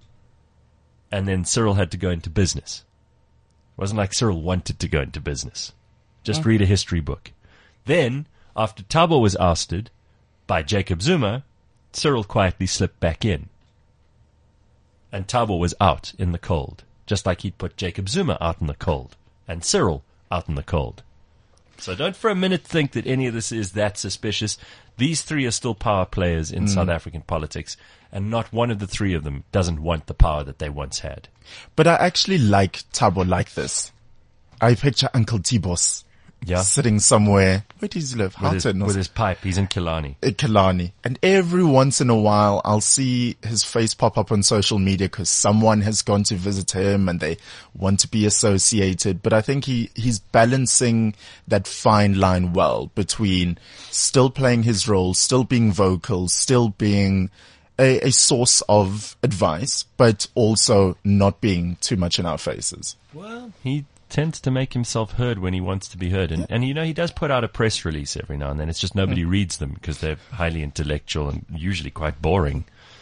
And then Cyril had to go into business. It wasn't like Cyril wanted to go into business. Just read a history book. Then, after Thabo was ousted by Jacob Zuma, Cyril quietly slipped back in. And Thabo was out in the cold, just like he'd put Jacob Zuma out in the cold and Cyril out in the cold. So don't for a minute think that any of this is that suspicious. These three are still power players in mm. South African politics, and not one of the three of them doesn't want the power that they once had. But I actually like Thabo like this. I picture Uncle Tibos yeah. sitting somewhere. Where does he live? With his, Houghton. with his pipe. He's in Killarney. In Killarney. And every once in a while, I'll see his face pop up on social media because someone has gone to visit him and they want to be associated. But I think he, he's balancing that fine line well between still playing his role, still being vocal, still being a, a source of advice, but also not being too much in our faces. Well, he tends to make himself heard when he wants to be heard. And, and you know, he does put out a press release every now and then. It's just nobody mm. reads them because they're highly intellectual and usually quite boring.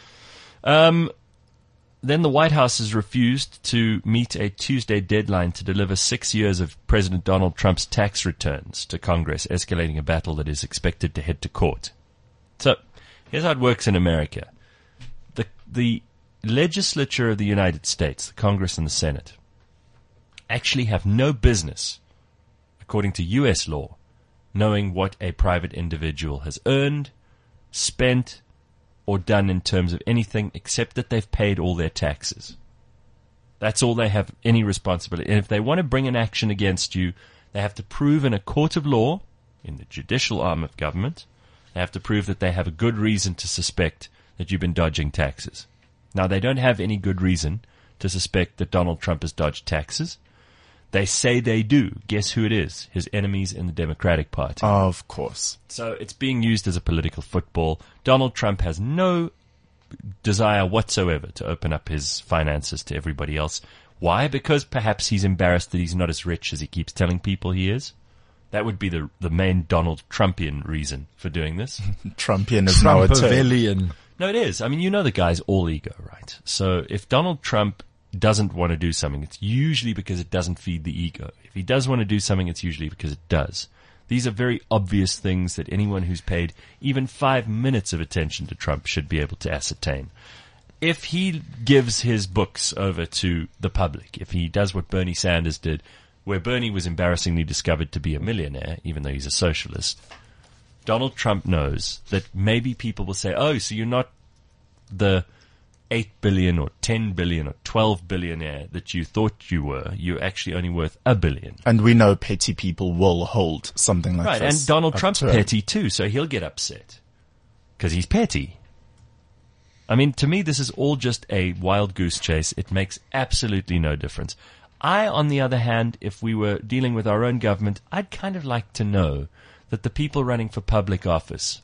Um, then the White House has refused to meet a Tuesday deadline to deliver six years of President Donald Trump's tax returns to Congress, escalating a battle that is expected to head to court. So here's how it works in America. The, the legislature of the United States, the Congress and the Senate, actually have no business, according to U S law, knowing what a private individual has earned, spent, or done in terms of anything except that they've paid all their taxes. That's all they have any responsibility. And if they want to bring an action against you, they have to prove in a court of law, in the judicial arm of government, they have to prove that they have a good reason to suspect that you've been dodging taxes. Now, they don't have any good reason to suspect that Donald Trump has dodged taxes. They say they do. Guess who it is? His enemies in the Democratic Party. Of course. So it's being used as a political football. Donald Trump has no desire whatsoever to open up his finances to everybody else. Why? Because perhaps he's embarrassed that he's not as rich as he keeps telling people he is. That would be the the main Donald Trumpian reason for doing this. Trumpian is now a term. No, it is. I mean, you know the guy's all ego, right? So if Donald Trump doesn't want to do something, it's usually because it doesn't feed the ego. If he does want to do something, it's usually because it does. These are very obvious things that anyone who's paid even five minutes of attention to Trump should be able to ascertain. If he gives his books over to the public, if he does what Bernie Sanders did, where Bernie was embarrassingly discovered to be a millionaire, even though he's a socialist, Donald Trump knows that maybe people will say, oh, so you're not the eight billion or ten billion or twelve billionaire that you thought you were. You're actually only worth a billion. And we know petty people will hold something like right, this. And Donald Trump's petty too, so he'll get upset because he's petty. I mean, to me, this is all just a wild goose chase. It makes absolutely no difference. I, on the other hand, if we were dealing with our own government, I'd kind of like to know that the people running for public office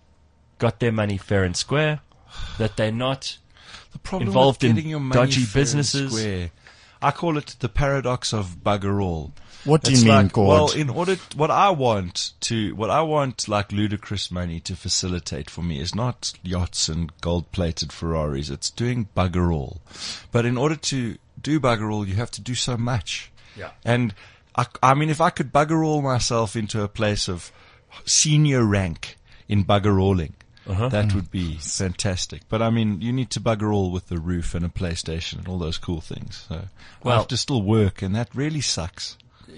got their money fair and square, that they're not the problem involved with in your money dodgy fair businesses. And square, I call it the paradox of bugger all. What do it's you mean, like, God? Well, in order, what I want to, what I want like ludicrous money to facilitate for me is not yachts and gold-plated Ferraris. It's doing bugger all. But in order to do bugger all, you have to do so much. Yeah. And I, I mean, if I could bugger all myself into a place of senior rank in bugger alling, uh-huh. that would be fantastic. But I mean, you need to bugger all with the roof and a PlayStation and all those cool things. So well, I have to still work, and that really sucks.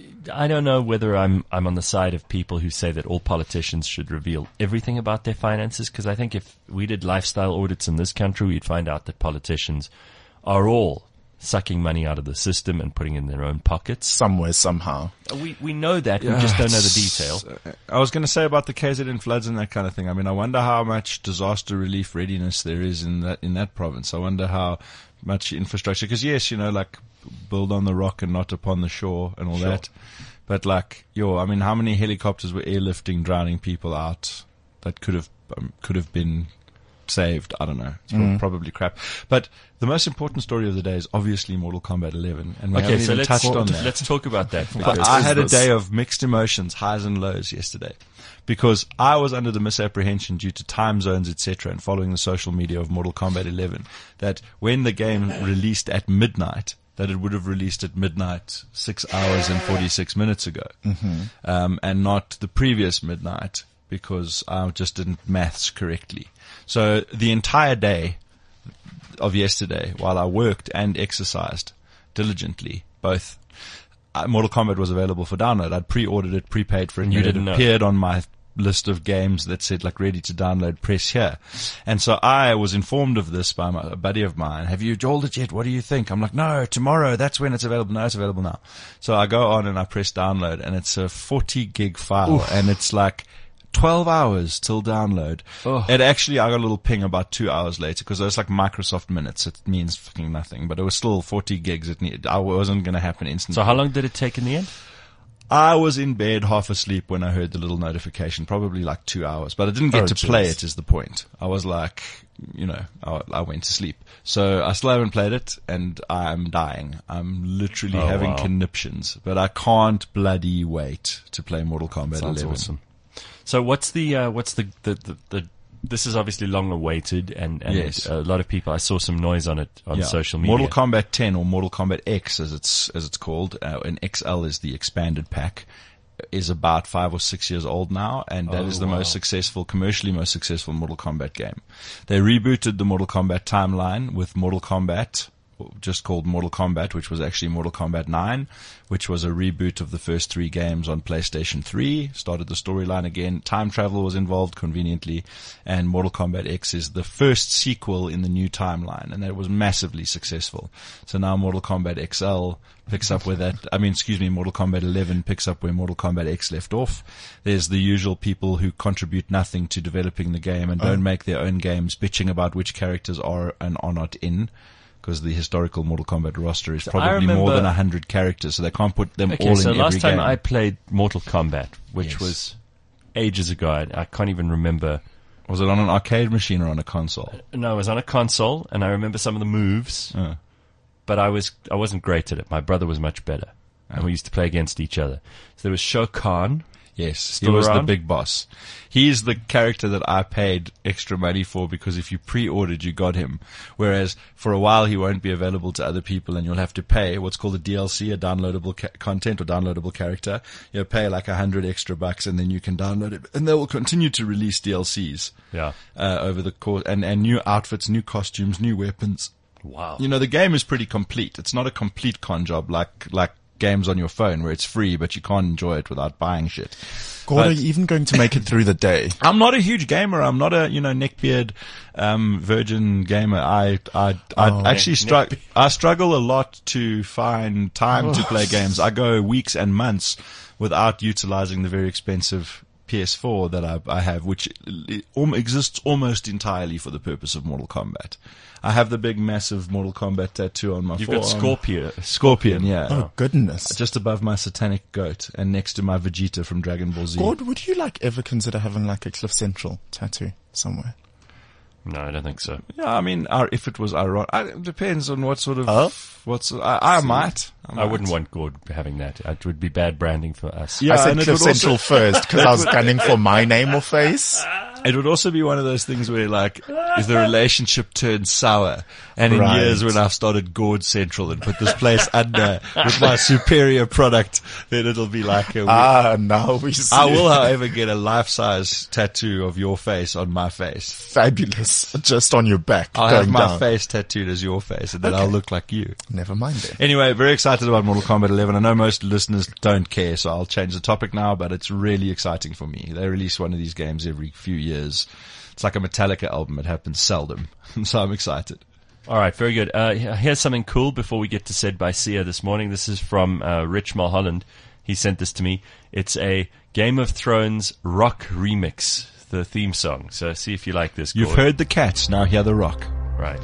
I don't know whether I'm I'm on the side of people who say that all politicians should reveal everything about their finances, because I think if we did lifestyle audits in this country, we'd find out that politicians are all sucking money out of the system and putting it in their own pockets. Somewhere, somehow. We we know that, we Yeah, just don't know the it's- detail. I was going to say about the K Z N floods and that kind of thing. I mean, I wonder how much disaster relief readiness there is in that in that province. I wonder how much infrastructure, because yes, you know, like build on the rock and not upon the shore and all Sure. that. But like, yo, I mean, how many helicopters were airlifting drowning people out that could have um, could have been saved? I don't know. It's Mm-hmm. probably crap. But the most important story of the day is obviously Mortal Kombat eleven, and we Okay, haven't so even let's touched on that. let's talk about that. I, because- I is had a this? day of mixed emotions, highs and lows yesterday, because I was under the misapprehension due to time zones, et cetera, and following the social media of Mortal Kombat eleven, that when the game released at midnight, that it would have released at midnight six hours and forty-six minutes ago, mm-hmm. um, and not the previous midnight, because I just didn't maths correctly. So the entire day, of yesterday, while I worked and exercised diligently, both, uh, Mortal Kombat was available for download. I'd pre-ordered it, prepaid for it. And you and didn't it know. appeared on my list of games that said like ready to download, press here. And so I was informed of this by my, a buddy of mine. Have you joined it yet? What do you think? I'm like, no, tomorrow. That's when it's available. No, it's available now. So I go on and I press download, and it's a forty gig file. Oof. And it's like twelve hours till download. Oh. It actually, I got a little ping about two hours later because it was like Microsoft minutes. It means fucking nothing, but it was still forty gigs. It needed, I wasn't going to happen instantly. So how long did it take in the end? I was in bed half asleep when I heard the little notification, probably like two hours, but I didn't get Oh, to geez. play it is the point. I was like, you know, I, I went to sleep. So I still haven't played it, and I'm dying. I'm literally Oh, having wow. conniptions, but I can't bloody wait to play Mortal Kombat Sounds eleven. awesome. So what's the, uh, what's the, the, the, the, this is obviously long awaited, and, and Yes. a lot of people, I saw some noise on it on Yeah. social media. Mortal Kombat ten, or Mortal Kombat X as it's, as it's called, uh, and X L is the expanded pack, is about five or six years old now, and that Oh, is the wow. most successful, commercially most successful Mortal Kombat game. They rebooted the Mortal Kombat timeline with Mortal Kombat, just called Mortal Kombat, which was actually Mortal Kombat nine, which was a reboot of the first three games on PlayStation three, started the storyline again. Time travel was involved conveniently, and Mortal Kombat X is the first sequel in the new timeline, and that was massively successful. So now Mortal Kombat X L picks up where that, I mean, excuse me, Mortal Kombat eleven picks up where Mortal Kombat X left off. There's the usual people who contribute nothing to developing the game and don't make their own games, bitching about which characters are and are not in. Because the historical Mortal Kombat roster is probably remember- more than a hundred characters, so they can't put them Okay, all so in last every time game. I played Mortal Kombat, which Yes. was ages ago, I, I can't even remember. Was it on an arcade machine or on a console? No, it was on a console, and I remember some of the moves, Oh. but I was I wasn't great at it. My brother was much better, and we used to play against each other. So there was Shao Kahn. Yes, Still he was around? the big boss. He's the character that I paid extra money for because if you pre-ordered, you got him. Whereas for a while, he won't be available to other people, and you'll have to pay what's called a D L C, a downloadable ca- content or downloadable character. You'll pay like a hundred extra bucks, and then you can download it. And they will continue to release D L Cs Yeah. uh, over the course, and, and new outfits, new costumes, new weapons. Wow. You know, the game is pretty complete. It's not a complete con job like like games on your phone where it's free, but you can't enjoy it without buying shit. God, are But- you even going to make it through the day? I'm not a huge gamer. I'm not a, you know, neckbeard, um, virgin gamer. I, I, I Oh. actually struggle, I struggle a lot to find time to play games. I go weeks and months without utilizing the very expensive P S four that I, I have, which um, exists almost entirely for the purpose of Mortal Kombat. I have the big, massive Mortal Kombat tattoo on my You've forearm. got Scorpion. Scorpion, yeah. Oh, goodness. Just above my satanic goat and next to my Vegeta from Dragon Ball Z. God, would you like ever consider having like a Cliff Central tattoo somewhere? No, I don't think so. Yeah, I mean, uh, if it was ironic, it depends on what sort of, Oh? what's, I, I might. I, I wouldn't want Gord having that. It would be bad branding for us. Yeah, I said and it Cliff would also- Central first because I was gunning for my name or face. It would also be one of those things where, like, if the relationship turns sour, and in Right. years when I've started Gord Central and put this place under with my superior product, then it'll be like a. Ah, now we see. I will, however, get a life-size tattoo of your face on my face. Fabulous. Just on your back. I'll going have my down. face tattooed as your face, and then Okay. I'll look like you. Never mind then. Anyway, very excited about Mortal Kombat eleven. I know most listeners don't care, so I'll change the topic now, but it's really exciting for me. They release one of these games every few years. It's like a Metallica album. It happens seldom. So I'm excited. All right, very good. Uh, here's something cool before we get to Said by Sia this morning. This is from uh, Rich Mulholland. He sent this to me. It's a Game of Thrones rock remix, the theme song. So see if you like this. You've Gord. heard the Cats, now hear the rock. Right.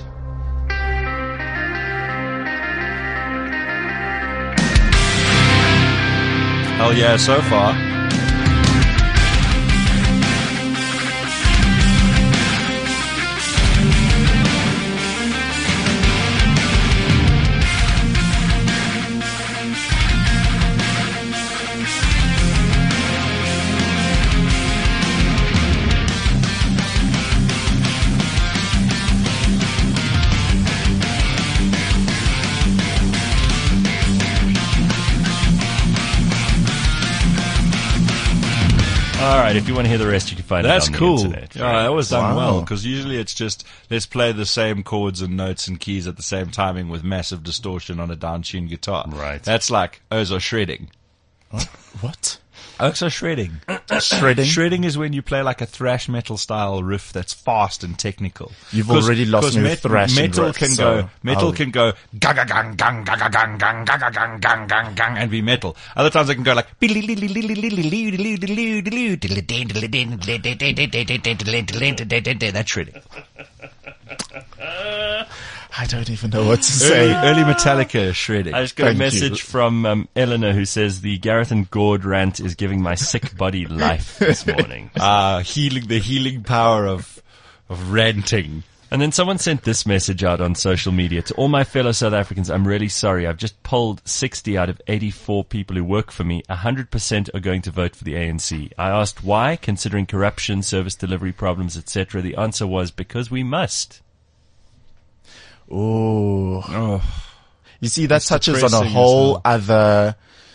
Hell yeah, so far. All right, if you want to hear the rest, you can find That's it on cool. the internet. Yeah, that was done Wow. well, because usually it's just, let's play the same chords and notes and keys at the same timing with massive distortion on a down-tuned guitar. Right. That's like Ozo shredding. What? Ozo shredding. Shredding? Shredding is when you play like a thrash metal style riff that's fast and technical. You've 'Cause- already lost 'cause me with met- thrash and Metal riff, can so go, metal I'll- can go gaga gang gang gaga gang gang gaga gang gang gang gang and be metal. Other times it can go like that's shredding. I don't even know what to Early, say. early Metallica is shredding. I just got Thank a you. message from um, Eleanor who says the Gareth and Gord rant is giving my sick body life this morning. Uh, healing, the healing power of, of ranting. And then someone sent this message out on social media. To all my fellow South Africans, I'm really sorry. I've just polled sixty out of eighty-four people who work for me. one hundred percent are going to vote for the A N C. I asked why, considering corruption, service delivery problems, et cetera. The answer was because we must. Oh. Oh, You see, that It's touches on a depressing as whole hell. other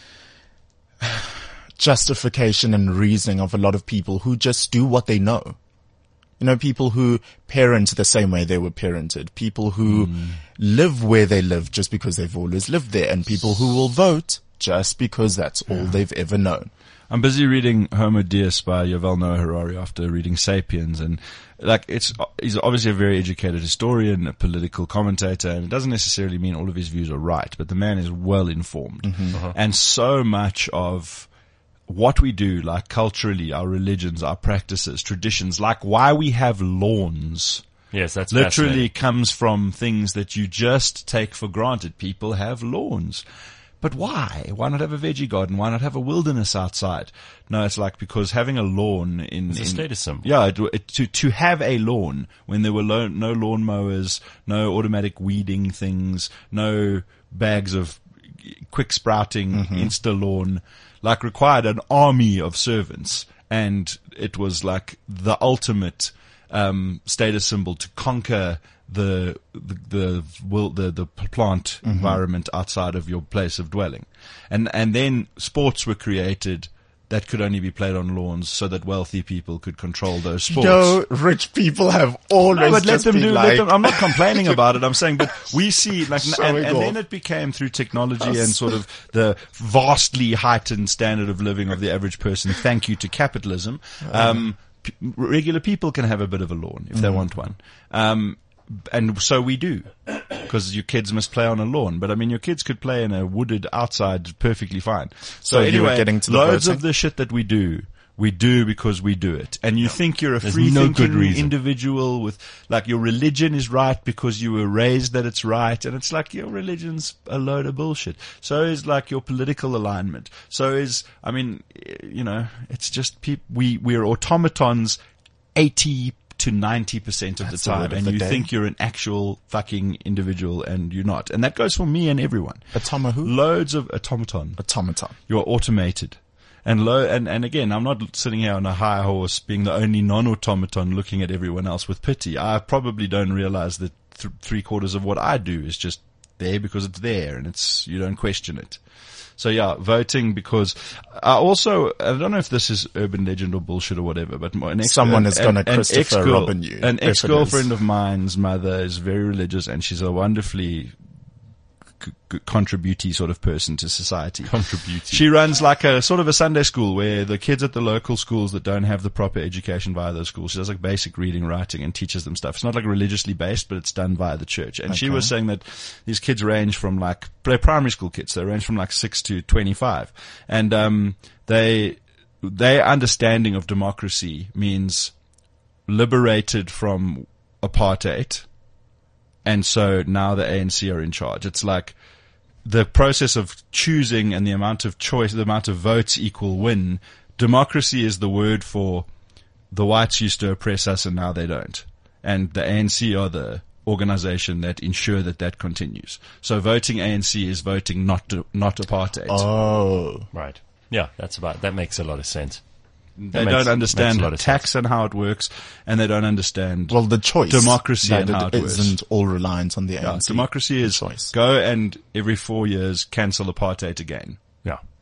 justification and reasoning of a lot of people who just do what they know. You know, people who parent the same way they were parented, people who Mm. live where they live just because they've always lived there, and people who will vote just because that's all they've ever known. I'm busy reading Homo Deus by Yuval Noah Harari after reading Sapiens, and like it's he's obviously a very educated historian, a political commentator, and it doesn't necessarily mean all of his views are right, but the man is well informed, and so much of what we do, like culturally, our religions, our practices, traditions, like why we have lawns. Yes, that's Literally comes from things that you just take for granted. People have lawns. But why? Why not have a veggie garden? Why not have a wilderness outside? No, it's like because having a lawn in, It's a in status symbol. Yeah, it, it, to to have a lawn when there were lo- no lawn mowers, no automatic weeding things, no bags of quick sprouting Insta lawn, like required an army of servants, and it was like the ultimate um, status symbol to conquer the the the will the, the plant environment outside of your place of dwelling, and and then sports were created that could only be played on lawns so that wealthy people could control those sports. No, rich people have always No, but let just them been do. like, Let them, I'm not complaining about it. I'm saying, but we see like, and, and off. then it became through technology and sort of the vastly heightened standard of living of the average person. Thank you to capitalism. Um, p- regular people can have a bit of a lawn if they want one. Um, and so we do, because your kids must play on a lawn. But I mean, your kids could play in a wooded outside perfectly fine. So, So you were anyway, getting to the loads voting? of the shit that we do, we do because we do it. And you think you're a There's free no good thinking reason. individual with, like, your religion is right because you were raised that it's right. And it's like, your religion's a load of bullshit. So is like your political alignment. So is, I mean, you know, it's just peop we, we're automatons eighty to ninety percent of That's the the time. word of And the you day. think you're an actual fucking individual and you're not. And that goes for me and everyone. Automahu? Loads of automaton. Automaton. You're automated. And low, and, and again, I'm not sitting here on a high horse being the only non-automaton looking at everyone else with pity. I probably don't realize that th- three quarters of what I do is just there because it's there and it's, you don't question it. So yeah, voting because I also, I don't know if this is urban legend or bullshit or whatever, but an ex- Someone is an- gonna an Christopher ex-girl- Robin you, An if it ex-girlfriend is. of mine's mother is very religious and she's a wonderfully c- c- contributey sort of person to society. Contributey. She runs like a sort of a Sunday school where the kids at the local schools that don't have the proper education via those schools, she does like basic reading, writing and teaches them stuff. It's not like religiously based, but it's done via the church. And she Okay. was saying that these kids range from like, they're primary school kids. They range from like six to twenty-five. And, um, they, their understanding of democracy means liberated from apartheid. And so now the A N C are in charge. It's like the process of choosing and the amount of choice, the amount of votes equal win. Democracy is the word for the whites used to oppress us and now they don't. And the A N C are the organization that ensure that that continues. So voting A N C is voting not to, not apartheid. Oh. Right. Yeah, that's about, that makes a lot of sense. they makes- don't makes understand a lot of tax and how it works, and they don't understand Well, the choice. democracy that and how it it works. isn't all reliant on the Yeah, A N C. democracy is choice. go and every four years cancel apartheid again. Yeah.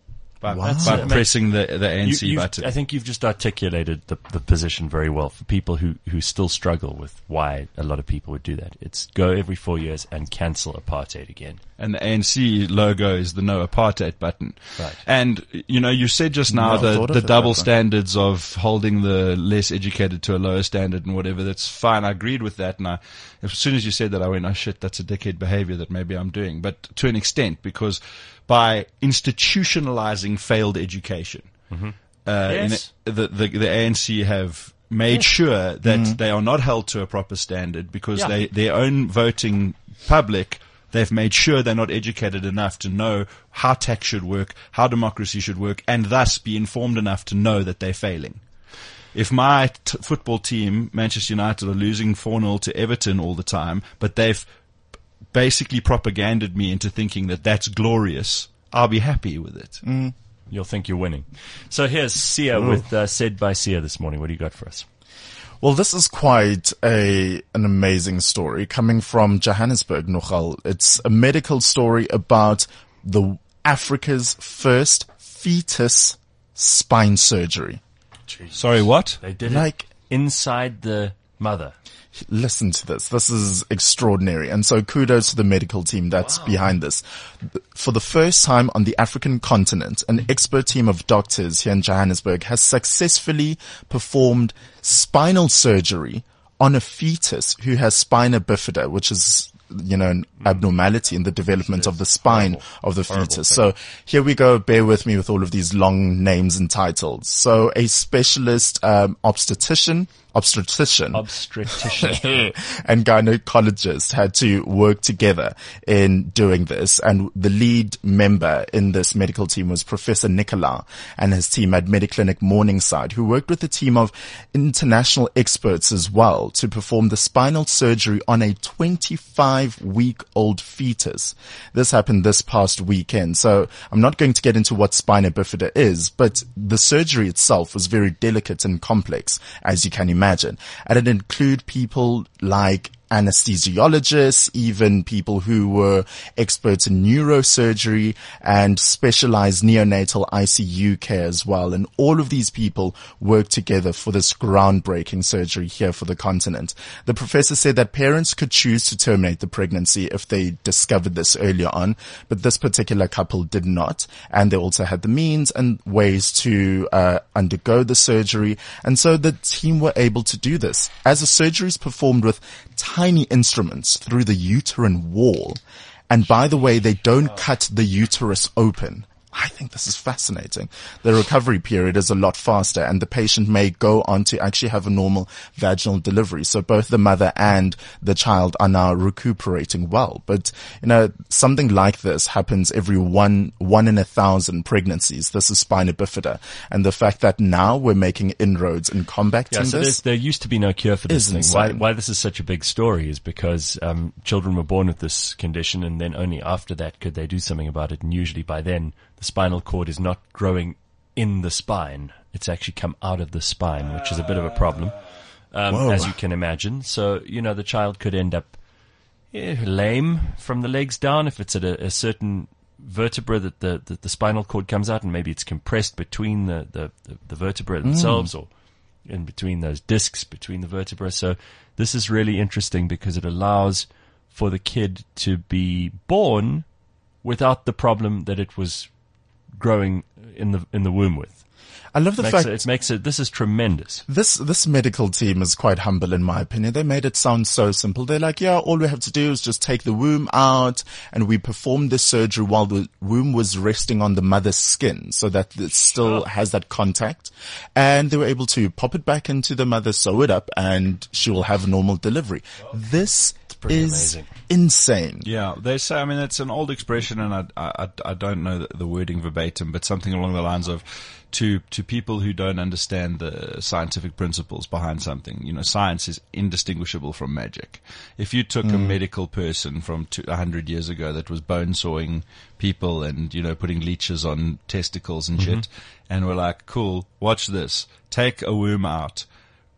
by, Wow. by uh, pressing the the A N C You- you've- button. I think you've just articulated the, the position very well for people who, who still struggle with why a lot of people would do that. It's go every four years and cancel apartheid again. And the A N C logo is the no apartheid button. Right. And, you know, you said just now Never the, thought of the it double that way. standards of holding the less educated to a lower standard and whatever. That's fine. I agreed with that. And I, as soon as you said that, I went, oh shit, that's a dickhead behavior that maybe I'm doing. But to an extent, because by institutionalizing failed education, uh, Yes. in the, the, the A N C have made sure that they are not held to a proper standard because Yeah. they, their own voting public, they've made sure they're not educated enough to know how tax should work, how democracy should work, and thus be informed enough to know that they're failing. If my t- football team, Manchester United, are losing four nil to Everton all the time, but they've basically propaganded me into thinking that that's glorious, I'll be happy with it. You'll think you're winning. So here's Sia with uh, Said by Sia this morning. What do you got for us? Well, this is quite a an amazing story coming from Johannesburg, Nogal. It's a medical story about the Africa's first fetus spine surgery. Sorry, what? They did Like- it inside the mother. Listen to this. This is extraordinary. And so kudos to the medical team that's behind this. For the first time on the African continent, an expert team of doctors here in Johannesburg has successfully performed spinal surgery on a fetus who has spina bifida, which is, you know, an abnormality in the development of the spine of the fetus. So here we go. Bear with me with all of these long names and titles. So a specialist um, obstetrician, obstetrician, Obstetrician. and gynecologist had to work together in doing this. And the lead member in this medical team was Professor Nicola and his team at Mediclinic Morningside, who worked with a team of international experts as well to perform the spinal surgery on a twenty-five week old fetus. This happened this past weekend. So I'm not going to get into what spina bifida is, but the surgery itself was very delicate and complex, as you can imagine. And it include people like anesthesiologists, even people who were experts in neurosurgery and specialized neonatal I C U care as well. And all of these people worked together for this groundbreaking surgery here for the continent. The professor said that parents could choose to terminate the pregnancy if they discovered this earlier on, but this particular couple did not. And they also had the means and ways to uh, undergo the surgery. And so the team were able to do this. As the surgery is performed with tiny instruments through the uterine wall. And by the way, they don't cut the uterus open. I think this is fascinating. The recovery period is a lot faster and the patient may go on to actually have a normal vaginal delivery. So both the mother and the child are now recuperating well. But, you know, something like this happens every one, one in a thousand pregnancies. This is spina bifida. And the fact that now we're making inroads in combating Yeah, so this. there used to be no cure for this is thing. Why, insane. why this is such a big story is because um, children were born with this condition, and then only after that could they do something about it. And usually by then, the spinal cord is not growing in the spine. It's actually come out of the spine, which is a bit of a problem, um, Whoa. as you can imagine. So, you know, the child could end up eh, lame from the legs down if it's at a, a certain vertebra that the, the, the spinal cord comes out, and maybe it's compressed between the, the, the, the vertebrae themselves, or in between those discs between the vertebrae. So this is really interesting because it allows for the kid to be born without the problem that it was growing in the in the womb with. I love the Makes fact it, it makes it. This is tremendous. This, this medical team is quite humble in my opinion. They made it sound so simple. They're like, yeah, all we have to do is just take the womb out and we performed this surgery while the womb was resting on the mother's skin so that it still has that contact. And they were able to pop it back into the mother, sew it up, and she will have a normal delivery. This pretty is amazing. insane. Yeah, they say, I mean, it's an old expression and I, I, I don't know the, the wording verbatim, but something along the lines of to, to people who don't understand the scientific principles behind something, you know, science is indistinguishable from magic. If you took a medical person from two, a hundred years ago that was bone sawing people and, you know, putting leeches on testicles and shit, and were like, cool, watch this, take a womb out.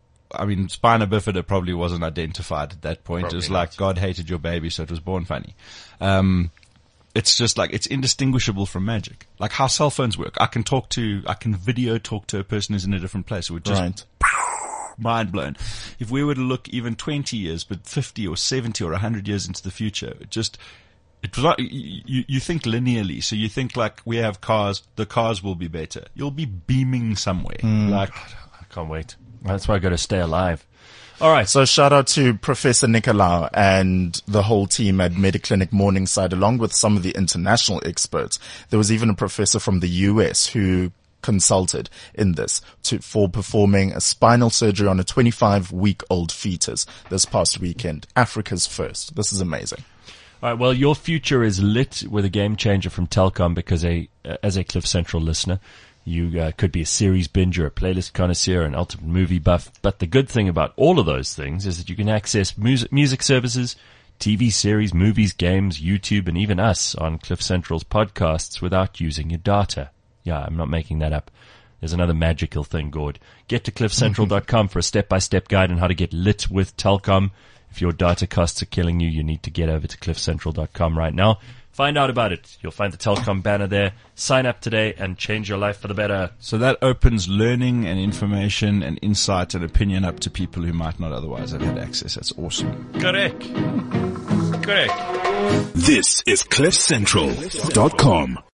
I mean, spina bifida probably wasn't identified at that point. Probably it was not. like God hated your baby, so it was born funny. Um, it's just like, it's indistinguishable from magic. Like how cell phones work. I can talk to, I can video talk to a person who's in a different place. It would just Right. mind blown. If we were to look even twenty years, but fifty or seventy or one hundred years into the future, it just, it was not, you, you think linearly. So you think like we have cars, the cars will be better. You'll be beaming somewhere. Like, I can't wait. That's why I got to stay alive. All right. So shout out to Professor Nicolau and the whole team at Mediclinic Morningside, along with some of the international experts. There was even a professor from the U S who consulted in this to, for performing a spinal surgery on a twenty-five week old fetus this past weekend. Africa's first. This is amazing. All right. Well, your future is lit with a game changer from Telkom because a, uh, as a Cliff Central listener, you uh, could be a series binger, a playlist connoisseur, an ultimate movie buff. But the good thing about all of those things is that you can access music, music services, T V series, movies, games, YouTube, and even us on Cliff Central's podcasts without using your data. Yeah, I'm not making that up. There's another magical thing, Gord. Get to cliff central dot com for a step-by-step guide on how to get lit with Telkom. If your data costs are killing you, you need to get over to cliff central dot com right now. Find out about it. You'll find the Telkom banner there. Sign up today and change your life for the better. so that opens learning and information and insight and opinion up to people who might not otherwise have had access. That's awesome. Correct. Correct. This is cliff central dot com.